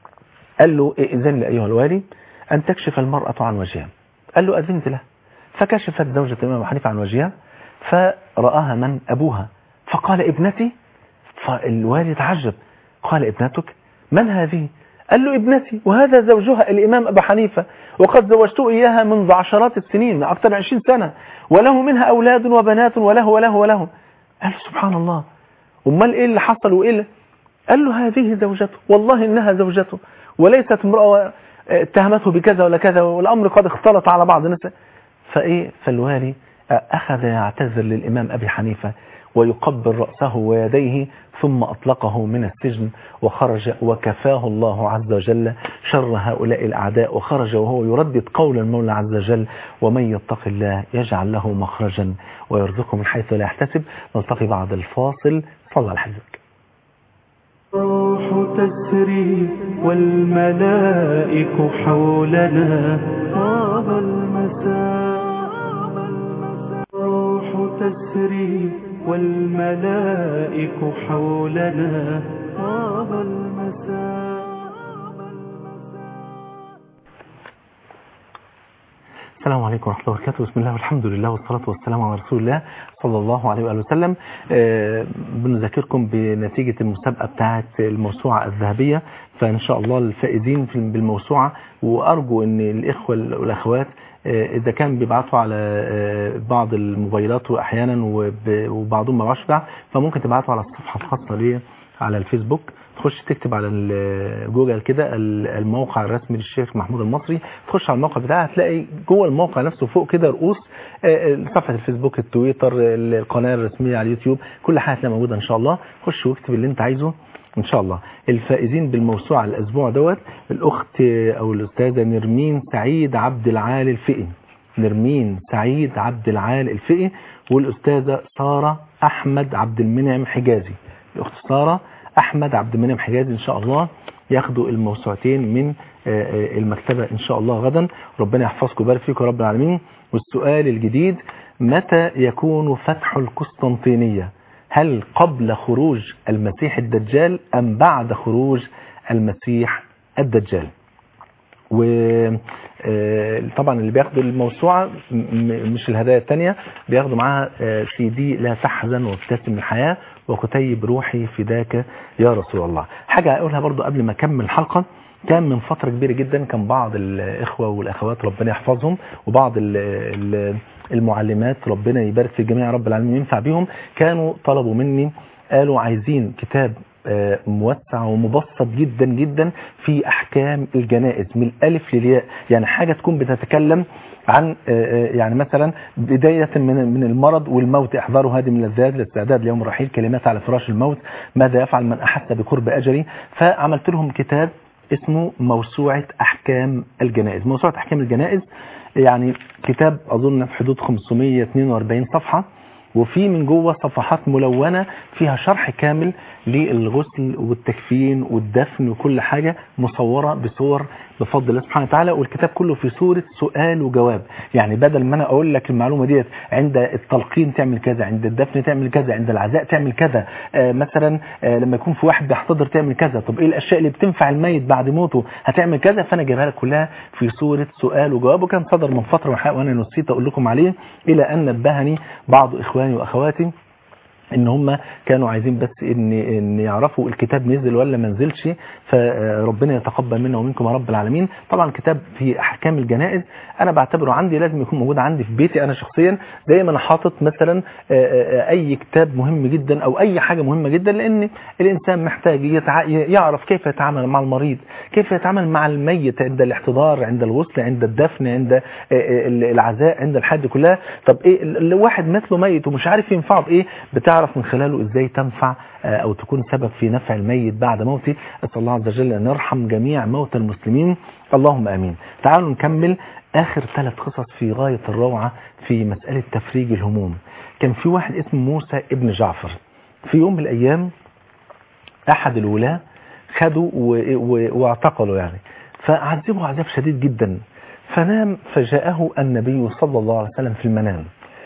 قال له إذن لي أيها الوالي أن تكشف المرأة عن وجهها. قال له أذنت له. فكشفت زوجة الإمام أبو حنيفة عن وجهها فرآها من؟ أبوها. فقال ابنتي. فالوالي تعجب، قال ابنتك؟ من هذه؟ قال له ابنتي وهذا زوجها الإمام أبو حنيفة، وقد زوجته إياها منذ عشرات السنين من أكثر من 20 سنة، وله منها أولاد وبنات وله وله وله. قال له سبحان الله، أمال إيه اللي حصل وإيه اللي؟ قال له هذه زوجته، والله إنها زوجته وليست امرأة اتهمته بكذا ولا كذا، والأمر قد اختلط على بعض الناس. فالوالي أخذ يعتذر للإمام أبي حنيفة ويقبل رأسه ويديه، ثم أطلقه من السجن وخرج، وكفاه الله عز وجل شر هؤلاء الأعداء، وخرج وهو يردد قول المولى عز وجل ومن يتق الله يجعل له مخرجا ويرزقه من حيث لا يحتسب. نلتقي بعد الفاصل. صلى على حبيبك. الروح تسري والملائك حولنا طاب المساء. الروح تسري والملائك حولنا طاب المساء. السلام عليكم ورحمة الله وبركاته. بسم الله والحمد لله والصلاة والسلام على رسول الله صلى الله عليه وآله وسلم. بنذكركم بنتيجة المسابقة بتاعة الموسوعة الذهبية، فإن شاء الله الفائزين بالموسوعة، وأرجو أن الإخوة والأخوات إذا كان بيبعتوا على بعض الموبايلات وأحيانا وبعضهم ما بيبعتش، فممكن تبعتوا على الصفحة الخاصة لي على الفيسبوك، تخش تكتب على جوجل كده الموقع الرسمي للشيخ محمود المصري، تخش على الموقع بتاعه هتلاقي جوه الموقع نفسه فوق كده رؤوس صفحة الفيسبوك، التويتر، القناة الرسمية على اليوتيوب، كل حاجة هتلاقيها موجودة إن شاء الله. خش واكتب اللي أنت عايزه إن شاء الله. الفائزين بالموسوعة الأسبوع دوت الأخت أو الأستاذة نرمين سعيد عبد العال الفقي، نرمين سعيد عبد العال الفقي، والأستاذة سارة أحمد عبد المنعم حجازي. الأخت سارة أحمد عبد المنعم حجازي إن شاء الله ياخدوا الموسوعتين من المكتبة إن شاء الله غدا. ربنا يحفظكم ويبارك فيكم رب العالمين. والسؤال الجديد: متى يكون فتح القسطنطينية؟ هل قبل خروج المسيح الدجال أم بعد خروج المسيح الدجال؟ وطبعا اللي بياخدوا الموسوعة مش الهدايا التانية، بياخدوا معاها CD لا تحزن وابتسم الحياة وكتيب روحي فداك يا رسول الله. حاجة أقولها برضو قبل ما أكمل الحلقة: كان من فترة كبيرة جدا كان بعض الإخوة والأخوات ربنا يحفظهم وبعض المعلمات ربنا يبارك في الجميع رب العالمين وينفع بهم، كانوا طلبوا مني قالوا عايزين كتاب موسع ومبسط جدا جدا في أحكام الجنائز من الألف للياء، يعني حاجة تكون بتتكلم عن يعني مثلا بداية من المرض والموت، احذروا هذه من اللذات، الاستعداد ليوم الرحيل، كلمات على فراش الموت، ماذا يفعل من أحس بقرب أجري. فعملت لهم كتاب اسمه موسوعة أحكام الجنائز. موسوعة أحكام الجنائز يعني كتاب أظن في حدود 542 صفحة، وفي من جوه صفحات ملونة فيها شرح كامل للغسل والتكفين والدفن وكل حاجة مصورة بصور بفضل الله سبحانه وتعالى. والكتاب كله في سورة سؤال وجواب، يعني بدل ما انا اقول لك المعلومة ديت عند التلقين تعمل كذا، عند الدفن تعمل كذا، عند العزاء تعمل كذا، مثلا لما يكون في واحد بيحتضر تعمل كذا، طب ايه الاشياء اللي بتنفع الميت بعد موته هتعمل كذا، فانا جايبها لك كلها في سورة سؤال وجواب. وكان صدر من فترة وانا نسيت اقول لكم عليه، الى ان نبهني بعض اخواني واخواتي ان هم كانوا عايزين بس ان يعرفوا الكتاب نزل ولا ما نزلش، فربنا يتقبل منا ومنكم يا رب العالمين. طبعا الكتاب في احكام الجنائز انا بعتبره عندي لازم يكون موجود عندي في بيتي انا شخصيا، دايما انا حاطط مثلا اي كتاب مهم جدا او اي حاجه مهمه جدا، لان الانسان محتاج يعرف كيف يتعامل مع المريض، كيف يتعامل مع الميت عند الاحتضار، عند الغسل، عند الدفن، عند العزاء، عند الحد كلها. طب ايه الواحد مثله ميت ومش عارف ينفعه بايه، بتعرف من خلاله ازاي تنفع او تكون سبب في نفع الميت بعد موته. اسال الله عز وجل ان يرحم جميع موتى المسلمين، اللهم امين. تعالوا نكمل اخر 3 قصص في غايه الروعه في مساله تفريج الهموم. كان في واحد اسمه موسى ابن جعفر، في يوم من الايام احد الولاة خدوا واعتقلوا يعني، فعذبوا عذاب شديد جدا، فنام فجاءه النبي صلى الله عليه وسلم في المنام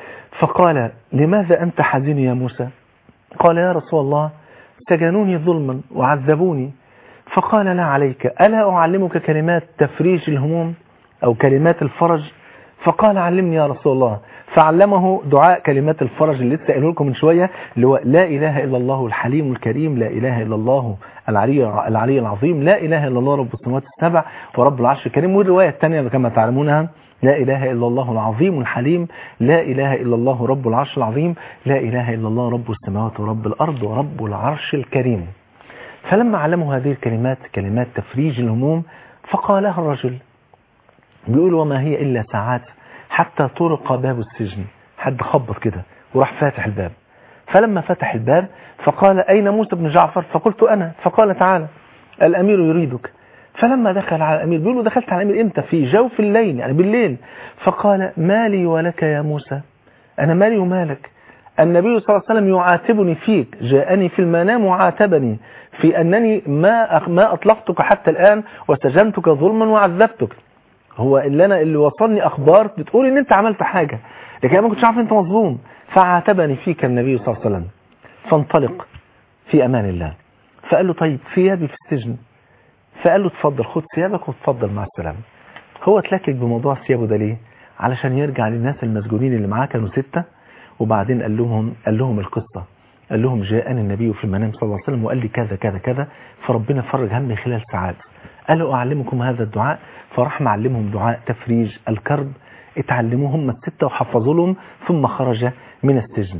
فقال: لماذا أنت حزين يا موسى؟ قال: يا رسول الله سجنوني ظلما وعذبوني. فقال: لا عليك، ألا أعلمك كلمات تفريج الهموم أو كلمات الفرج؟ فقال: علمني يا رسول الله. فعلمه دعاء كلمات الفرج اللي لسه قايله لكم من شويه، اللي هو لا اله الا الله الحليم الكريم، لا اله الا الله العلي العظيم، لا اله الا الله رب السماوات السبع ورب العرش الكريم. والروايه الثانيه كما تعلمونها: لا اله الا الله العظيم الحليم، لا اله الا الله رب العرش العظيم، لا اله الا الله رب السماوات ورب الارض ورب العرش الكريم. فلما علمه هذه الكلمات كلمات تفريج الهموم فقالها الرجل، بيقول: وما هي الا ساعات حتى طرق باب السجن، حد خبط كده وراح فاتح الباب. فلما فتح الباب فقال: أين موسى بن جعفر؟ فقلت: أنا. فقال: تعالى الأمير يريدك. فلما دخل على الأمير، بيقول له: دخلت على الأمير إمتى؟ في جوف الليل، يعني بالليل. فقال: مالي ولك يا موسى، أنا مالي ومالك؟ النبي صلى الله عليه وسلم يعاتبني فيك، جاءني في المنام وعاتبني في أنني ما أطلقتك حتى الآن وسجنتك ظلما وعذبتك. هو اللي وصلني اخبار بتقول ان انت عملت حاجة، لكن انا ما كنتش عارف انت مظلوم، فعاتبني فيك النبي صلى الله عليه وسلم، فانطلق في امان الله. فقال له: طيب ثيابي في السجن. فقال له: اتفضل خد ثيابك واتفضل مع السلامه. هو اتلكك بموضوع ثيابه ده ليه؟ علشان يرجع للناس المسجونين اللي معاه، كانوا 6. وبعدين قال لهم القصه، قال لهم: جاءني النبي في المنام صلى الله عليه وسلم وقال لي كذا كذا كذا، فربنا فرج همي خلال ساعات. قالوا: أعلمكم هذا الدعاء. فراح معلمهم دعاء تفريج الكرب، اتعلموه هم 6 وحفظوا لهم، ثم خرج من السجن.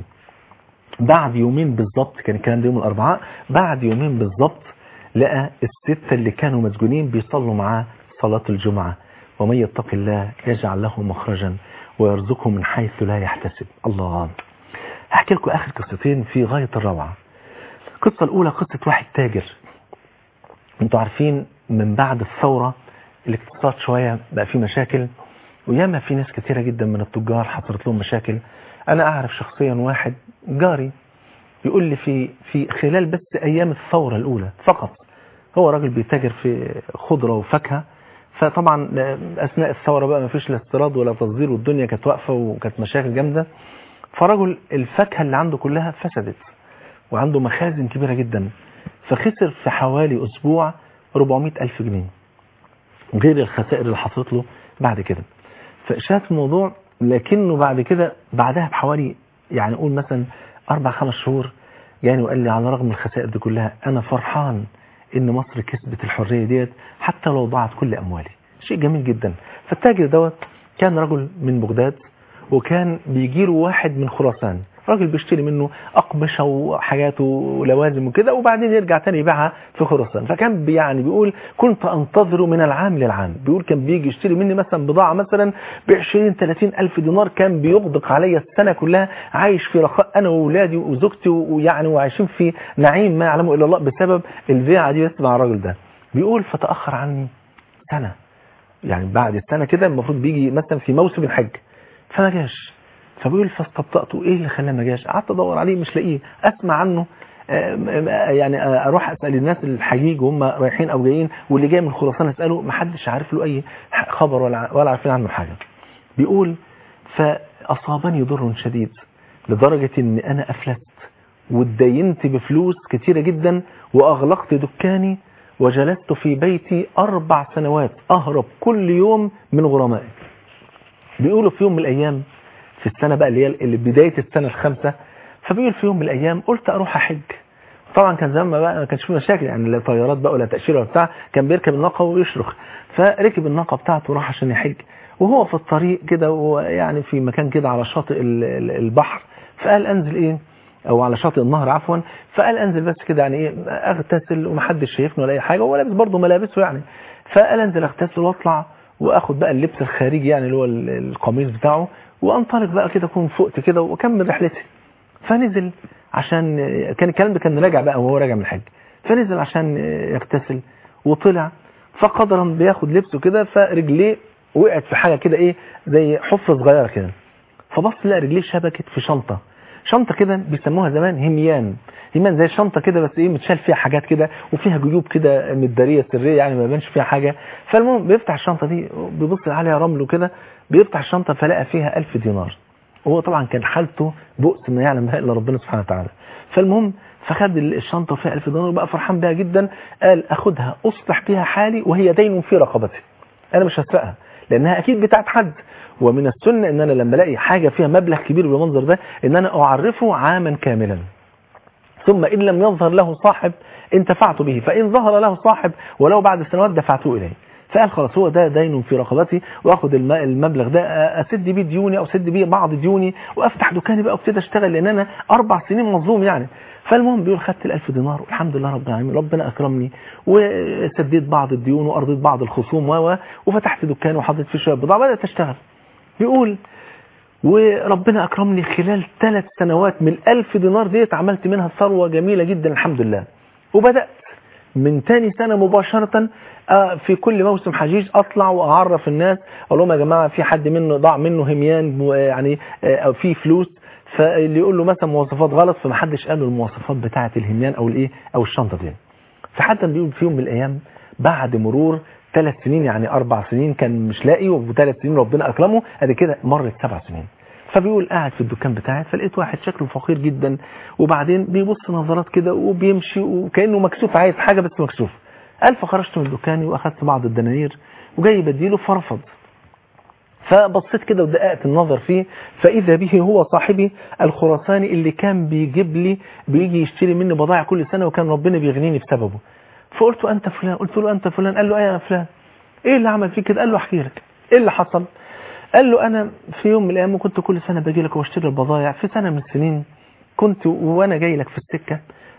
بعد يومين بالضبط، كان الكلام ده يوم الأربعاء، بعد يومين بالضبط لقى 6 اللي كانوا مسجونين بيصلوا معاه صلاة الجمعة. ومن يتق الله يجعل له مخرجا ويرزقه من حيث لا يحتسب. الله. هحكي لكم آخر قصتين في غاية الروعة. القصة الأولى قصة واحد تاجر. انتوا عارفين من بعد الثورة الاقتصاد شوية بقى فيه مشاكل، وياما في ناس كثيرة جدا من التجار حصلت لهم مشاكل. انا اعرف شخصيا واحد جاري يقول لي في خلال بس ايام الثورة الاولى فقط، هو راجل بيتاجر في خضرة وفاكهة، فطبعا اثناء الثورة بقى ما فيش لا استيراد ولا تصدير والدنيا كانت واقفة وكانت مشاكل جامدة، فرجل الفاكهة اللي عنده كلها فسدت وعنده مخازن كبيرة جدا، فخسر في حوالي اسبوع 400,000 جنيه غير الخسائر اللي حصلت له بعد كده. فشاف الموضوع، لكنه بعد كده بعدها بحوالي يعني نقول مثلا 4-5 شهور يعني وقال لي: على رغم الخسائر دي كلها انا فرحان ان مصر كسبت الحرية ديت حتى لو ضاعت كل اموالي. شيء جميل جدا. فالتاجر دوت كان رجل من بغداد، وكان بيجيله واحد من خراسان، راجل بيشتري منه أقمشة وحاجاته ولوازم وكده، وبعدين يرجع تاني يبيعها في خراسان. فكان يعني بيقول: كنت أنتظر من العام للعام. بيقول كان بيجي يشتري مني مثلا بضاعة مثلا ب20-30 ألف دينار، كان بيغدق عليا السنة كلها، عايش في رخاء أنا وأولادي وزوجتي، ويعني وعايشين في نعيم ما يعلمه إلا الله بسبب البيعة دي بس مع الراجل ده. بيقول: فتأخر عني سنة، يعني بعد السنة كده المفروض بيجي مثلا في موسم الحج، فما جاش. فبيقول: فاستبطأته، ايه اللي خلاه ما جاش؟ قعدت ادور عليه مش لاقيه، اسمع عنه يعني اروح اسال الناس الحجيج وهم رايحين او جايين واللي جاي من خراسان اساله، ما حدش عارف له اي خبر ولا عارفين عنه حاجه. بيقول فاصابني ضر شديد لدرجه ان انا افلست واتدينت بفلوس كتيره جدا واغلقت دكاني وجلست في بيتي 4 سنوات اهرب كل يوم من غرمائي. بيقولوا في يوم من الايام في السنه بقى اللي بدايه السنه الخامسه، فبيقول في يوم من الايام قلت اروح احج. طبعا كان زمان بقى ما كانش فيه مشاكل يعني، لا طيارات بقى ولا تاشيره ولا بتاع، كان بيركب الناقه ويشرخ. فركب الناقه بتاعته وراح عشان يحج، وهو في الطريق كده ويعني في مكان كده على شاطئ البحر، فقال انزل ايه او على شاطئ النهر عفوا، فقال انزل بس كده يعني ايه اغتسل ومحدش شايفني ولا اي حاجه، وهو لابس برضه ملابسه يعني. فقال انزل اغتسل واطلع واخد بقى اللبس الخارجي يعني اللي هو القميص بتاعه وانطلق بقى كده اكون فقت كده واكمل رحلتي. فنزل عشان كان الكلام ده كان راجع بقى وهو راجع من الحج، فنزل عشان يغتسل وطلع، فقدرا بياخد لبسه كده فرجليه وقعت في حاجه كده ايه زي حفره صغيره كده، فبص لقى رجليه شبكت في شنطه كده بيسموها زمان هميان زي شنطه كده بس ايه متشال فيها حاجات كده وفيها جيوب كده متداريه سريه يعني ما يبانش فيها حاجه. فالمهم بيفتح الشنطه دي بيبص عليها رمل وكده، بيفتح الشنطه فلقى فيها 1000 دينار. وهو طبعا كان حالته بؤس ما يعلم بها الا ربنا سبحانه وتعالى. فالمهم فخد الشنطه فيها 1000 دينار وبقى فرحان بها جدا، قال اخدها اصلح بها حالي وهي دين في رقبتي، انا مش هسرقها لانها اكيد بتاعت حد، ومن السنه ان انا لما الاقي حاجه فيها مبلغ كبير بالمنظر ده ان انا اعرفه عاما كاملا، ثم ان لم يظهر له صاحب انتفعت به، فان ظهر له صاحب ولو بعد سنوات دفعته اليه. فقال خلاص هو ده دين في رقبتي واخد المبلغ ده اسد بيه ديوني او اسد بيه بعض ديوني وافتح دكاني بقى وابتدي اشتغل لان انا 4 سنين مظلوم يعني. فالمهم بيقول خدت ال1000 دينار والحمد لله رب العالمين، ربنا اكرمني وسديت بعض الديون وارضيت بعض الخصوم وفتحت دكان وحطيت فيه شويه بضاعه بدات اشتغل. بيقول وربنا أكرمني خلال 3 سنوات من 1000 دينار ديت عملت منها ثروة جميلة جدا الحمد لله. وبدأت من تاني سنة مباشرة في كل موسم حجيج أطلع وأعرف الناس أقول لهم يا جماعة في حد منه ضاع منه هميان يعني أو في فلوس، فاللي يقول له مثلا مواصفات غلط فمحدش قال له المواصفات بتاعة الهميان أو الإيه أو الشنطة دي. فحتى بيقول في يوم من الأيام بعد مرور 3 سنين يعني 4 سنين كان مش لاقي و3 سنين ربنا أكرمه ادي كده مرت 7 سنين. فبيقول قاعد في الدكان بتاعي فلقيت واحد شكله فقير جدا وبعدين بيبص نظرات كده وبيمشي وكأنه مكسوف عايز حاجة بس مكسوف. قال فخرجت من دكاني واخدت بعض الدنانير وجاي بديله فرفض. فبصيت كده ودققت النظر فيه فإذا به هو صاحبي الخراساني اللي كان بيجي يشتري مني بضائع كل سنة وكان ربنا بيغنيني بسببه. فقلت أنت فلان؟ قلت له أنت فلان؟ قال له أيه أنا فلان. إيه اللي عمل فيك كده؟ قال له أحكي لك إيه اللي حصل. قال له أنا في يوم من الأيام كنت كل سنة باجي لك واشتري البضائع، في سنة من السنين كنت وأنا جاي لك في السكة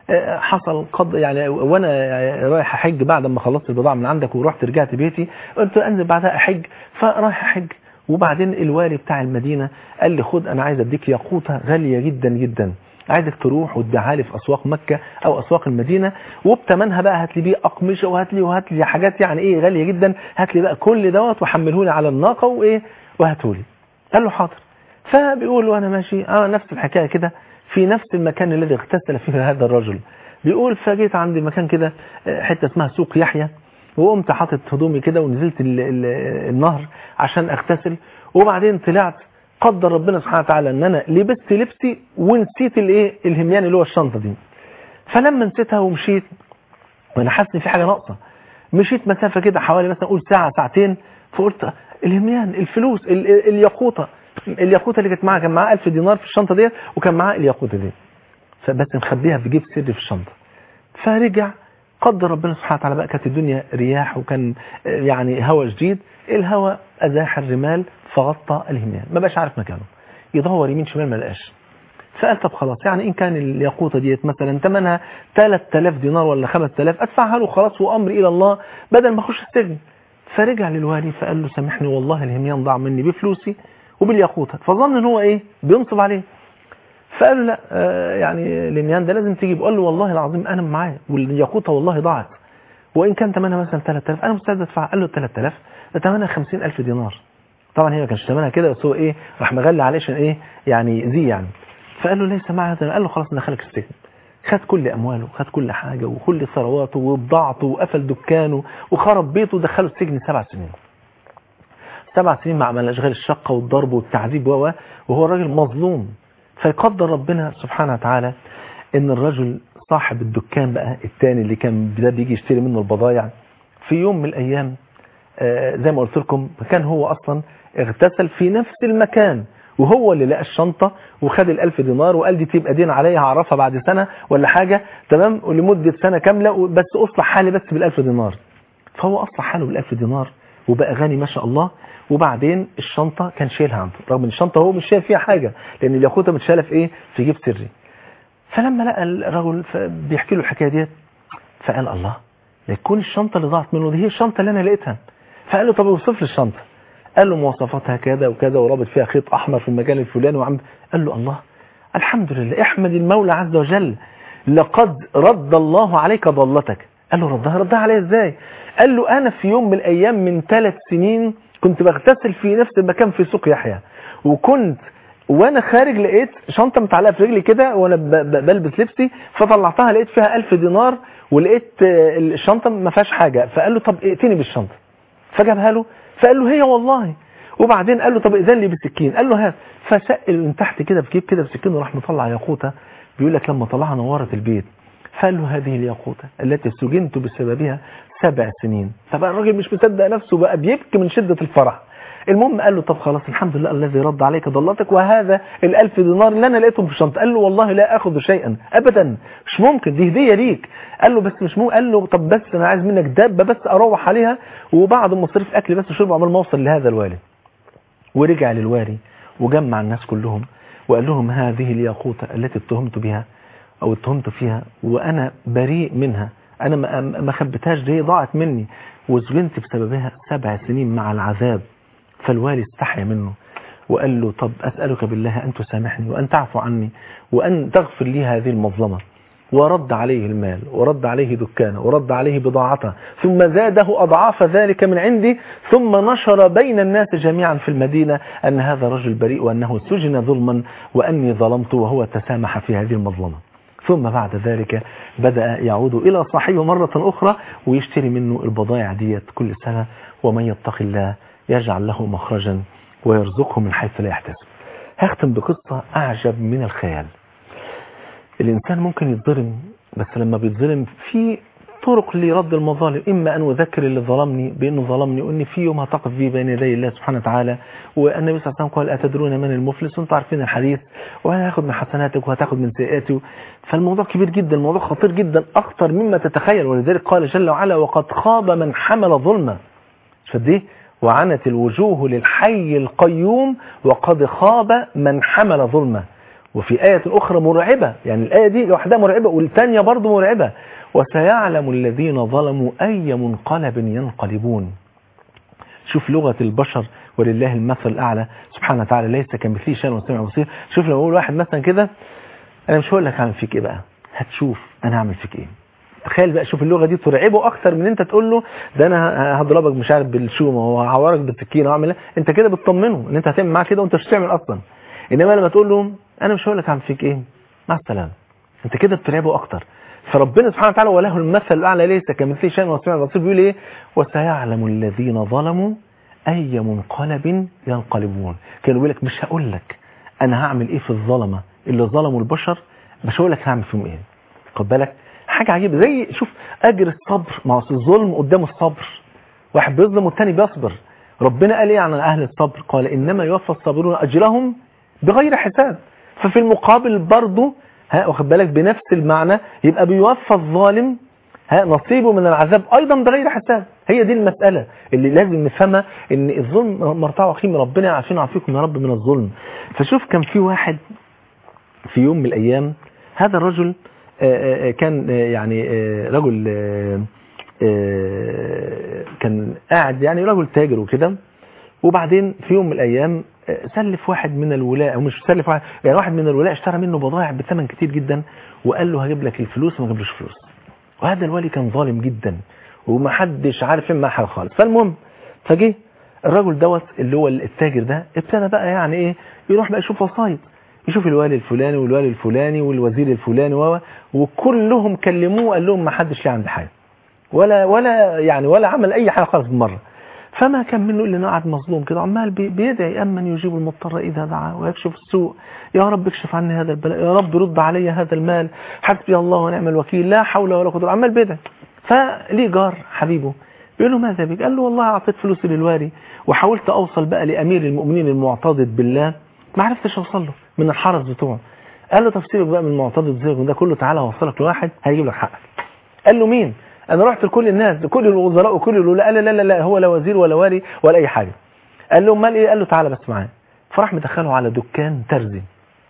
حصل يعني وأنا رايح أحج بعد ما خلصت البضاعة من عندك ورحت رجعت بيتي قلت أنزل بعدها أحج، فرايح أحج وبعدين الوالي بتاع المدينة قال لي خد أنا عايز أديك ياقوتة غالية جدا جدا، عايزك تروح وتبيعها لي في أسواق مكة أو أسواق المدينة وبتمنها بقى هات لي بيه أقمشة وهات لي حاجات يعني إيه غالية جدا، هات لي بقى كل دوت وحمله لي على الناقة وإيه وهاته لي. قال له حاضر. فبيقول له أنا ماشي نفس الحكاية كده في نفس المكان الذي اغتسل فيه هذا الرجل. بيقول فجيت عند مكان كده حتة اسمها سوق يحيى وقمت حاطط هدومي كده ونزلت النهر عشان اغتسل وبعدين طلعت قدر ربنا سبحانه وتعالى ان انا لبست لبسي ونسيت الايه الهميان اللي هو الشنطه دي. فلما نسيتها ومشيت وانا حاسس ان في حاجه ناقصه مشيت مسافه كده حوالي مثلا اقول ساعه ساعتين فقلت الهميان الفلوس الياقوته اللي كانت معاها كان معاها 1000 دينار في الشنطه دي وكان معاها الياقوته دي فبس مخبيها في جيب سري في الشنطه. فرجع قدر ربنا سبحانه وتعالى بقى كانت الدنيا رياح وكان يعني هواء جديد، الهواء ازاح الرمال فغطى الهميان ما بقاش عارف مكانه يدور يمين شمال ما لقاش. فقال طب خلاص يعني ان كان الياقوته ديت مثلا ثمنها 3000 دينار ولا 5000 ادفعها له خلاص وامري الى الله بدل ما اخش السجن. فرجع للوالي فقال له سامحني والله الهميان ضاع مني بفلوسي وبالياقوته، فظن ان هو ايه بينصب عليه. فقال له لا يعني الهميان ده لازم تجيب. قال له والله العظيم انا معايا والياقوته والله ضاعت وان كان ثمنها مثلا 3000 انا مستعد ادفع. قال له 3000 ده ثمنها 50000 دينار. طبعا هي ما كانش ثمنها كده بس هو ايه راح مغلي عليه عشان ايه يعني زي يعني. فقال له ليس معها. قال له خلاص ندخلك السجن. خد كل أمواله وخد كل حاجة وكل ثرواته وبضاعته وقفل دكانه وخرب بيته ودخله السجن 7 سنين. 7 سنين مع الأشغال الشقة والضرب والتعذيب وهو راجل مظلوم. فيقدر ربنا سبحانه وتعالى ان الرجل صاحب الدكان بقى الثاني اللي كان ده بيجي يشتري منه البضائع في يوم من الأيام زي ما قلت لكم كان هو أصلا اغتسل في نفس المكان وهو اللي لقى الشنطة وخد ال1000 دينار وقال دي تبقى دين عليها هعرفها بعد سنة ولا حاجة تمام ولمدة سنة كاملة بس أصلح حالي بس بال1000 دينار. فهو أصلح حاله بال1000 دينار وبقى غني ما شاء الله. وبعدين الشنطة كان شايلها عنده رغم ان الشنطة هو مش شايل فيها حاجة لأن الياقوتة متشالة في إيه في جيب سري. فلما لقى الرجل بيحكي له الحكاية ديت فقال الله يكون الشنطة اللي ضاعت منه دي هي الشنطة اللي أنا لقيتها. فقال له طب اوصف لي الشنطة. قال له مواصفاتها كذا وكذا ورابط فيها خيط أحمر في المكان الفلاني وعم. قال له الله الحمد لله احمد المولى عز وجل لقد رد الله عليك ضلتك. قال له ردها عليا ازاي؟ قال له أنا في يوم من الأيام من 3 سنين كنت بغتسل في نفس المكان في سوق يحيى وكنت وانا خارج لقيت شنطة متعلقة في رجلي كده وانا بلبس لبسي فطلعتها لقيت فيها 1000 دينار ولقيت الشنطة ما فيهاش حاجة. فقال له طب ائتني بالشنطة. فجابها له فقال له هي والله. وبعدين قال له طب ائذن لي بالسكين. قال له هات. فسأل من تحت كده بجيب كده بسكين وراح مطلع ياقوتة بيقول لك لما طلعها نورت البيت. فقال له هذه الياقوتة التي سجنت بسببها 7 سنين. فبقى الراجل مش مصدق نفسه بقى بيبكي من شدة الفرح. المهم قال له طب خلاص الحمد لله الذي رد عليك ضلتك وهذا ال1000 دينار اللي انا لقيتهم في الشنطه. قال له والله لا اخذ شيئا ابدا مش ممكن دي هديه ليك. قال له بس مش ممكن. قال له طب بس انا عايز منك دابه بس اروح عليها وبعد مصاريف اكل بس وشرب عمال ما اوصل لهذا الوالي. ورجع للوالي وجمع الناس كلهم وقال لهم هذه الياقوته التي اتهمت بها او اتهمت فيها وانا بريء منها انا ما خبيتهاش دي ضاعت مني وسجنت بسببها 7 سنين مع العذاب. فالوالي استحيا منه وقال له طب أسألك بالله أن تسامحني وأن تعفو عني وأن تغفر لي هذه المظلمة. ورد عليه المال ورد عليه دكانه ورد عليه بضاعته ثم زاده أضعاف ذلك من عندي ثم نشر بين الناس جميعا في المدينة أن هذا رجل بريء وأنه سجن ظلما وأني ظلمت وهو تسامح في هذه المظلمة. ثم بعد ذلك بدأ يعود إلى صاحبه مرة أخرى ويشتري منه البضائع ديت كل سنة. ومن يتق الله يجعل له مخرجا ويرزقه من حيث لا يحتسب. هختم بقصة أعجب من الخيال. الإنسان ممكن يتظلم بس لما بيتظلم في طرق لرد المظالم. إما أن أذكر اللي ظلمني بأنه ظلمني وأن في يوم هتقف فيه بين يدي الله سبحانه وتعالى والنبي صلى الله عليه وسلم قال أتدرون من المفلس وانتم عارفين الحديث وهتاخد من حسناتك وهتاخد من سيئاتك. فالموضوع كبير جدا الموضوع خطير جدا أخطر مما تتخيل. ولذلك قال جل وعلا وقد خاب من حمل ظلما. فدي وعنت الوجوه للحي القيوم وقد خاب من حمل ظلمه. وفي آية أخرى مرعبة يعني الآية دي لوحدها مرعبة والثانية برضو مرعبة وسيعلم الذين ظلموا أي منقلب ينقلبون. شوف لغة البشر ولله المثل الأعلى سبحانه وتعالى ليس كمثله شيء وسميع بصير. شوف لو أقول واحد مثلا كده أنا مش هقول لك هعمل فيك إيه بقى هتشوف أنا هعمل فيك إيه. تخيل بقى شوف اللغة دي ترعبه أكثر من أنت تقول له ده أنا هضربك مش عارف بالشومة وهعورك بالسكينة وأعمل أنت كده بتطمنه إن أنت هتعمل معاه كده وأنت مش هتعمل أصلا. إنما لما تقول له أنا مش هقول لك هعمل فيك إيه مع السلامة أنت كده بترعبه أكثر. فربنا سبحانه وتعالى وله المثل الأعلى ليس كمثله شيء وسميع بصير بيقول إيه وسيعلم الذين ظلموا أي منقلب ينقلبون. كانوا بيقول لك مش هقول لك أنا هعمل إيه في الظلمة اللي ظلموا البشر مش هقول لك هعمل فيهم إيه. خد بالك حاجة عجيبة زي شوف أجر الصبر مع الظلم قدام الصبر. واحد بيظلم والتاني بيصبر. ربنا قال إيه عن أهل الصبر قال إنما يوفى الصابرون أجرهم بغير حساب. ففي المقابل برضه واخد بالك بنفس المعنى يبقى بيوفى الظالم نصيبه من العذاب أيضا بغير حساب. هي دي المسألة اللي لازم نفهمها ان الظلم مرتع وخيم ربنا يعافينا ويعافيكم يا رب من الظلم. فشوف كان في واحد في يوم من الأيام هذا الرجل كان يعني رجل كان قاعد يعني رجل تاجر وكده. وبعدين في يوم من الأيام سلف واحد من الولاء او مش سلف واحد يعني واحد من الولاء اشترى منه بضائع بثمن كتير جدا وقال له هجيب لك الفلوس وما جابلوش فلوس. وهذا الولي كان ظالم جدا ومحدش عارف ايه معاه حاجه خالص. فالمهم فجه الرجل دوت اللي هو التاجر ده ابتدى بقى يعني ايه يروح بقى يشوف وسايط يشوف الوالي الفلاني والوالي الفلاني والوزير الفلاني وكلهم كلموه قال لهم ما حدش ليه عندي حاجه ولا عمل اي حاجه خالص بالمره. فما كان منه الا انه قاعد مظلوم كده عمال بيدعي امن يجيب المضطر اذا دعا ويكشف السوء، يا رب اكشف عني هذا البلاء، يا رب رد علي هذا المال، حسبي الله ونعم الوكيل، لا حول ولا قوه، عمال بيدعي. فليه جار حبيبه بيقول له ماذا بك؟ قال له والله اعطيت فلوسي للوالي وحاولت اوصل بقى لامير المؤمنين المعتضد بالله، ما عرفتش اوصل له من الحرس بتوعه. قال له طب سيبك بقى من المعتضد زيك ده كله، تعالى اوصلك لواحد هيجيب لك حقك. قال له مين؟ انا رحت لكل الناس، لكل الوزراء وكل الولاء. قال لا هو لا وزير ولا والي ولا اي حاجه. قال له امال ايه؟ قال له تعالى بس معايا. فراح مدخله على دكان ترزي،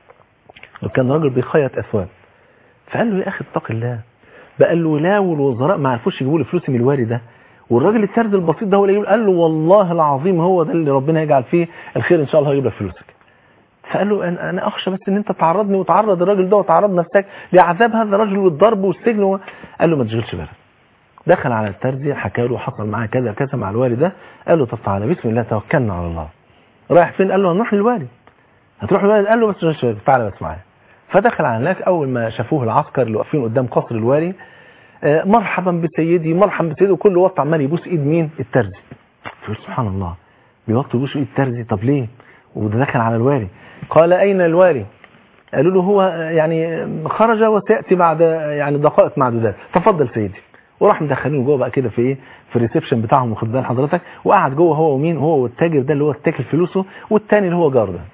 وكان راجل بيخيط اثواب. فقال له يا اخي اتق الله، قال له لا والوزراء ما عرفوش يجيبوا لي فلوسي من الوالي ده، والراجل الترزي البسيط ده هو اللي يجيب. قال له والله العظيم هو ده اللي ربنا يجعل فيه الخير ان شاء الله هيجيب لك فلوسك. فقال له انا اخشى بس ان انت تعرضني وتعرض الراجل ده وتعرض نفسك لعذاب هذا الرجل والضرب والسجن قال له ما تشغلش بالك. دخل على الترزي حكى له حصل معاه كذا كذا مع الوالي ده. قال له طب تعالى بسم الله توكلنا على الله. رايح فين؟ قال له هنروح للوالي. هتروح للوالي؟ قال له بس تشغلش بالك تعالى بس معايا. فدخل على هناك. اول ما شافوه العسكر اللي واقفين قدام قصر الوالي، مرحبا بسيدي مرحبا بسيدي، وكل وقت عمال يبوس ايد مين؟ الترزي. فقال سبحان الله بيوطي يبوس ايد الترزي، طب ليه؟ وده دخل على الوالي. قال اين الوالي؟ قالوا له هو يعني خرج وسياتي بعد يعني دقائق معدودات، تفضل سيدي. وراح مدخلينه جوه بقى كده في ايه، في الريسبشن بتاعهم، واخد بال حضرتك، وقعد جوه هو ومين؟ هو والتاجر ده اللي هو اتاكل فلوسه، والتاني اللي هو جار ده.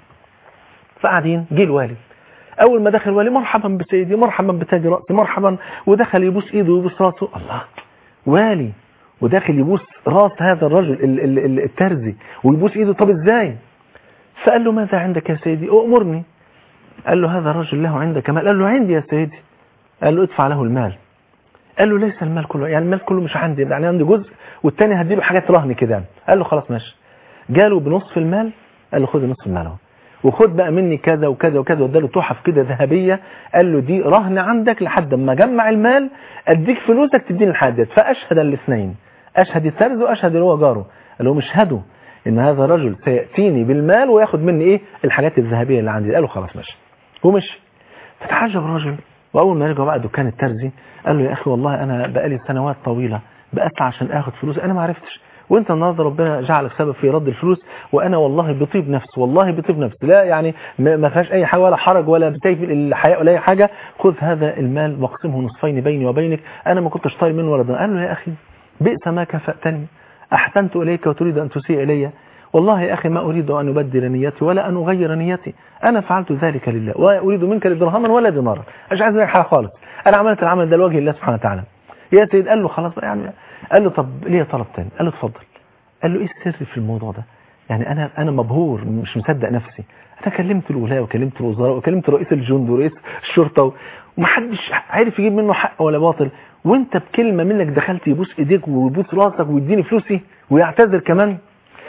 فقاعدين. جه الوالي. اول ما دخل الوالي مرحبا بسيدي مرحبا بتاج راسي مرحبا، ودخل يبوس ايده ويبوس راسه. الله، والي وداخل يبوس راس هذا الرجل الترزي ويبوس ايده، طب ازاي؟ فقال له ماذا عندك يا سيدي؟ أؤمرني. قال له هذا الرجل له عندك مال؟ قال له عندي يا سيدي. قال له ادفع له المال. قال له ليس المال كله، يعني المال كله مش عندي، يعني عندي جزء والتاني هديله حاجات رهن كده. قال له خلاص ماشي. جاله بنصف المال. قال له خد نصف المال اهو، وخد بقى مني كذا وكذا وكذا، واداله تحف كده ذهبيه. قال له دي رهن عندك لحد ما اجمع المال اديك فلوسك تديني الحاجات. فاشهد الاثنين، اشهد الترز واشهد اللي هو جاره. قال لهم اشهدوا ان هذا الرجل سياتيني بالمال وياخد مني ايه؟ الحاجات الذهبيه اللي عندي. قالوا خلاص ماشي. ومشي. فتعجب الرجل. واول ما رجع بقى دكان الترزي قال له يا اخي والله انا بقالي سنوات طويله بأسعى عشان اخد فلوس، انا ما عرفتش، وانت النهارده ربنا جعلك سبب في رد الفلوس، وانا والله بطيب نفس، والله بطيب نفس، لا يعني ما فيهاش اي حاجه ولا حرج ولا بتايف الحياء ولا اي حاجه، خذ هذا المال واقسمه نصفين بيني وبينك، انا ما كنتش طايل منه ولا ده. قال له يا اخي بئس ما كفأتني، احسنت اليك وتريد ان تسيء الي. والله يا أخي ما أريد أن أبدل نيتي ولا أن أغير نيتي، أنا فعلت ذلك لله ولا أريد منك درهما ولا دينارا، مش عايز منك حاجة خالص، أنا عملت العمل ده لوجه الله سبحانه وتعالى. يا سيد. قال له خلاص يعني. قال له طب ليه طلب تاني؟ قال له اتفضل. قال له إيه السر في الموضوع ده؟ يعني أنا مبهور مش مصدق نفسي، أنا كلمت الولاة وكلمت الوزراء وكلمت رئيس الجند ورئيس الشرطة ومحدش عارف يجيب منه حق ولا باطل، وانت بكلمة منك دخلت يبوس ايديك ويبوس راسك ويديني فلوسي ويعتذر كمان.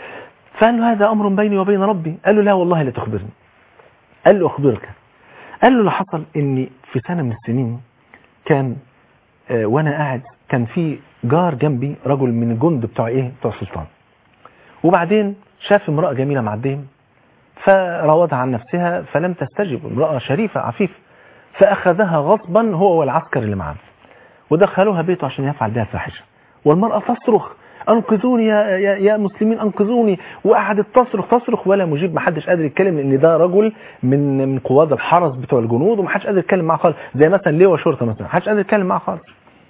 فقال له هذا أمر بيني وبين ربي. قال له لا والله لا تخبرني. قال له أخبرك. قال له اللي حصل إني في سنة من السنين كان وأنا قاعد كان في جار جنبي رجل من الجند بتوع السلطان، وبعدين شاف امرأة جميلة معدية فراودها عن نفسها فلم تستجب، امرأة شريفة عفيفة، فأخذها غصبا هو والعسكر اللي معاه ودخلوها بيته عشان يفعل بها فاحشة، والمرأة تصرخ انقذوني يا مسلمين انقذوني، وقعدت تصرخ ولا مجيب، ما حدش قادر يتكلم لان ده رجل من قواد الحرس بتوع الجنود وما حدش قادر يتكلم معاه خالص، زي مثلا لواء شرطه مثلا ما حدش قادر يتكلم معاه خالص.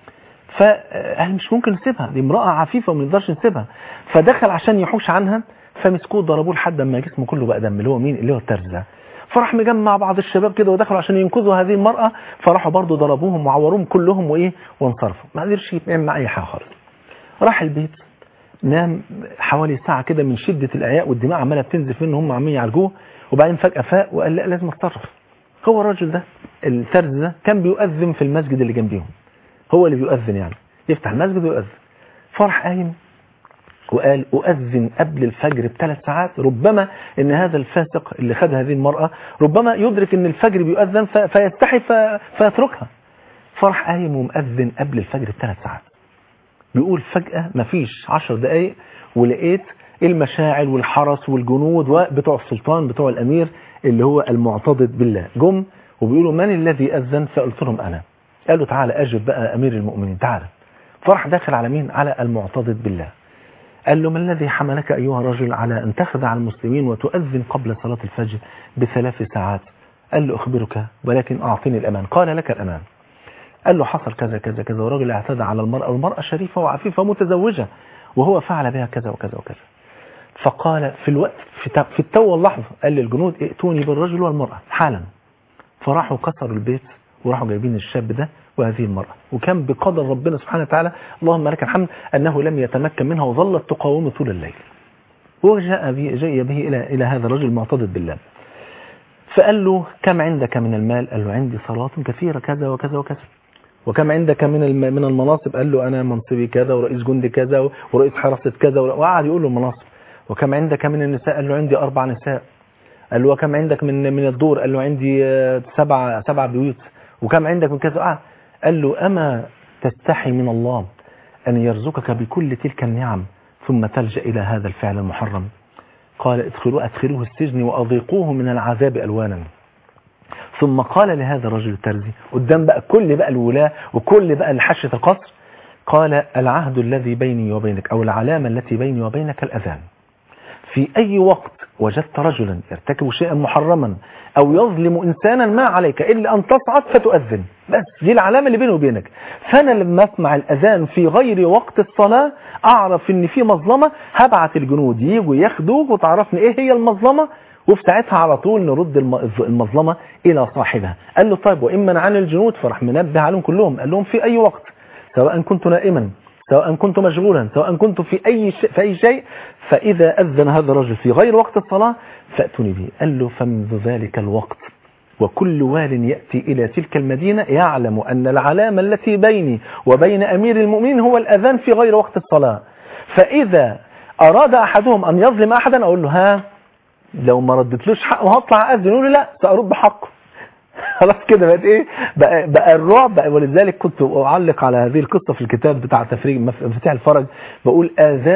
فقال مش ممكن نسيبها، دي امراه عفيفه وما نقدرش نسيبها. فدخل عشان يحوش عنها فمسكوه ضربوه لحد ما جسمه كله بقى دم، اللي هو مين؟ اللي هو الترز ده. فراح مجمع بعض الشباب كده ودخلوا عشان ينقذوا هذه المراه، فراحوا برضه ضربوهم وعوروهم كلهم وانصرفوا، ما قدرش يتعامل مع اي حاجه خالص. راح البيت نام حوالي ساعة كده من شدة الإعياء والدماء عمالة بتنزف منه، هم عمالين يعالجوه، وبعدين فجأة فاق وقال لا لازم اتصرف. هو الراجل ده الترز ده كان بيؤذن في المسجد اللي جنبيهم، هو اللي بيؤذن يعني يفتح المسجد ويؤذن. فرح قايم وقال أؤذن قبل الفجر ب3 ساعات، ربما ان هذا الفاسق اللي خد هذه المرأة ربما يدرك ان الفجر بيؤذن فيستحي فيتركها. فرح قايم ومؤذن قبل الفجر ب3 ساعات. بيقول فجأة مفيش 10 دقايق ولقيت المشاعل والحرس والجنود وبتوع السلطان بتوع الأمير اللي هو المعتضد بالله. جم وبيقولوا من الذي أذن؟ فقلت لهم أنا. قالوا تعالى أجب بقى أمير المؤمنين تعالى. فرح داخل على مين؟ على المعتضد بالله. قال له: ما الذي حملك أيها الرجل على أن تخدع المسلمين وتؤذن قبل صلاة الفجر ب3 ساعات؟ قال له: أخبرك ولكن أعطيني الأمان. قال: لك الأمان. قال له: حصل كذا كذا كذا، ورجل اعتدى على المرأة، والمرأة شريفة وعفيفة متزوجة، وهو فعل بها كذا وكذا وكذا. فقال في الوقت في التو واللحظة قال للجنود: ائتوني بالرجل والمرأة حالا. فراحوا كسروا البيت وراحوا جايبين الشاب ده وهذه المرأة، وكان بقدر ربنا سبحانه وتعالى اللهم لك الحمد أنه لم يتمكن منها وظلت تقاومه طول الليل. وجاء به إلى هذا الرجل المعتضد بالله، فقال له: كم عندك من المال؟ قال له: عندي صلاة كثيرة كذا وكذا وكذا. وكم عندك من المناصب؟ قال له: أنا منصبي كذا ورئيس جند كذا ورئيس حراسة كذا، وقعد يقول له المناصب. وكم عندك من النساء؟ قال له: عندي 4 نساء. قال له: وكم عندك من الدور؟ قال له: عندي 7 بيوت. وكم عندك من كذا؟ قال له: أما تستحي من الله أن يرزقك بكل تلك النعم ثم تلجأ إلى هذا الفعل المحرم؟ قال: أدخلوه السجن وأضيقوه من العذاب ألوانا. ثم قال لهذا الرجل الترزي قدام بقى كل بقى الولاة وكل بقى الحشة القصر، قال: العهد الذي بيني وبينك أو العلامة التي بيني وبينك الأذان. في أي وقت وجدت رجلا يرتكب شيئا محرما أو يظلم إنسانا ما عليك إلا أن تصعد فتؤذن، بس دي العلامة اللي بيني وبينك. فأنا لما أسمع الأذان في غير وقت الصلاة أعرف إن في مظلمة، هبعت الجنود ييجوا ياخدوك وتعرفني إيه هي المظلمة، وفي ساعتها على طول نرد المظلمة إلى صاحبها. قال له: طيب وإما عن الجنود؟ فرح منبه عليهم كلهم، قال لهم: في أي وقت، سواء كنت نائما، سواء كنت مشغولا، سواء كنت في أي شيء، فإذا أذن هذا الرجل في غير وقت الصلاة فأتوني به. قال له: فمنذ ذلك الوقت وكل وال يأتي إلى تلك المدينة يعلم أن العلامة التي بيني وبين أمير المؤمنين هو الأذان في غير وقت الصلاة، فإذا أراد أحدهم أن يظلم أحدا أقول له: ها لو ما ردتلوش حقه هطلع أذن. يقول له: لا، سأرد حقه. خلاص كده بقت ايه بقى الرعب بقى. ولذلك كنت اعلق على هذه القصة في الكتاب بتاع تفريج مفاتيح الفرج، بقول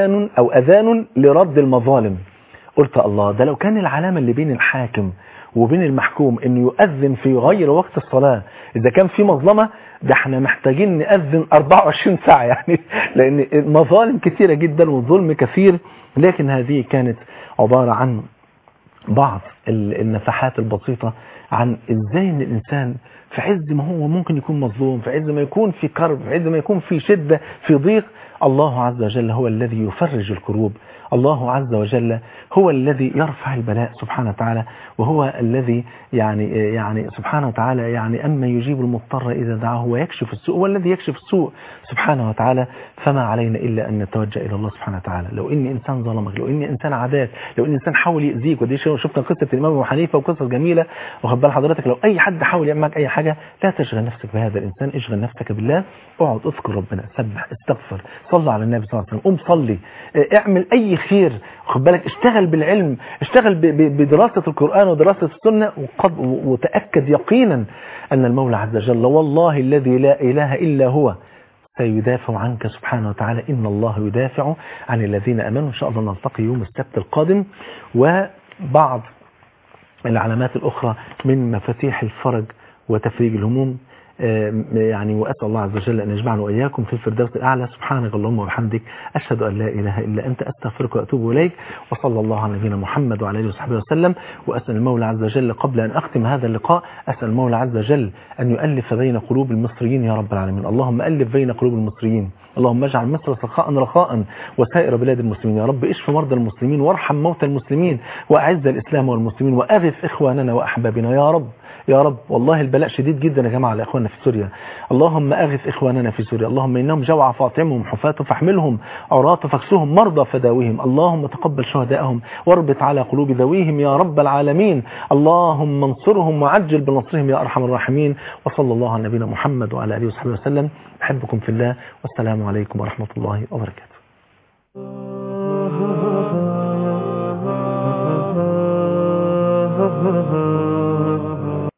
اذان لرد المظالم. قلت الله، ده لو كان العلامة اللي بين الحاكم وبين المحكوم انه يؤذن في غير وقت الصلاة، اذا كان في مظلمة ده احنا محتاجين نأذن 24 ساعة يعني، لان مظالم كثيرة جدا والظلم كثير. لكن هذه كانت عبارة عن بعض النفحات البسيطة عن ازاي ان الانسان في عز ما هو ممكن يكون مظلوم، في عز ما يكون في كرب، في عز ما يكون في شدة، في ضيق، الله عز وجل هو الذي يفرج الكروب. الله عز وجل هو الذي يرفع البلاء سبحانه وتعالى، وهو الذي يعني سبحانه وتعالى يعني أما يجيب المضطر إذا دعاه ويكشف السوء، هو الذي يكشف السوء سبحانه وتعالى. فما علينا إلا أن نتوجه إلى الله سبحانه وتعالى. لو إني إنسان ظلمك، لو إني إنسان عداك، لو إني إنسان حاول يأذيك، ودي شفنا قصة الإمام أبو حنيفة وقصة جميلة واخد بال حضرتك، لو أي حد حاول يعملك أي حاجة لا تشغل نفسك بهذا الإنسان، اشغل نفسك بالله. اقعد اذكر ربنا، سبح، استغفر، صلى على النبي صلى الله عليه وسلم، قم صلي، اعمل أي خير، خد بالك، اشتغل بالعلم، اشتغل بدراسة القرآن ودراسة السنة، وتأكد يقينا أن المولى عز وجل والله الذي لا إله إلا هو سيدافع عنك سبحانه وتعالى. إن الله يدافع عن الذين أمنوا. إن شاء الله نلتقي يوم السبت القادم. وبعض العلامات الأخرى من مفاتيح الفرج وتفريج الهموم يعني، وأسأل الله عز وجل أن يجمعنا وإياكم في الفردوس الأعلى. سبحانك اللهم وبحمدك، أشهد أن لا إله إلا أنت، أستغفرك وأتوب إليك. وصلى الله على نبينا محمد وعلى آله وصحبه وسلم. وأسأل المولى عز وجل قبل أن أختم هذا اللقاء، أسأل المولى عز وجل أن يؤلف بين قلوب المصريين يا رب العالمين. اللهم ألف بين قلوب المصريين، اللهم اجعل مصر سخاء رخاء وسائر بلاد المسلمين يا رب. اشف مرضى المسلمين وارحم موتى المسلمين وأعز الإسلام والمسلمين وأغث إخواننا وأحبابنا يا رب يا رب. والله البلاء شديد جدا يا جماعة على إخواننا في سوريا. اللهم أغث إخواننا في سوريا. اللهم إنهم جوع فاطعمهم، حفاة فاحملهم، عراة فاكسوهم، مرضى فداويهم. اللهم تقبل شهدائهم واربط على قلوب ذويهم يا رب العالمين. اللهم انصرهم وعجل بنصرهم يا أرحم الراحمين. وصلى الله على نبينا محمد وعلى آله وصحبه وسلم. أحبكم في الله، والسلام عليكم ورحمة الله وبركاته. ha ha ha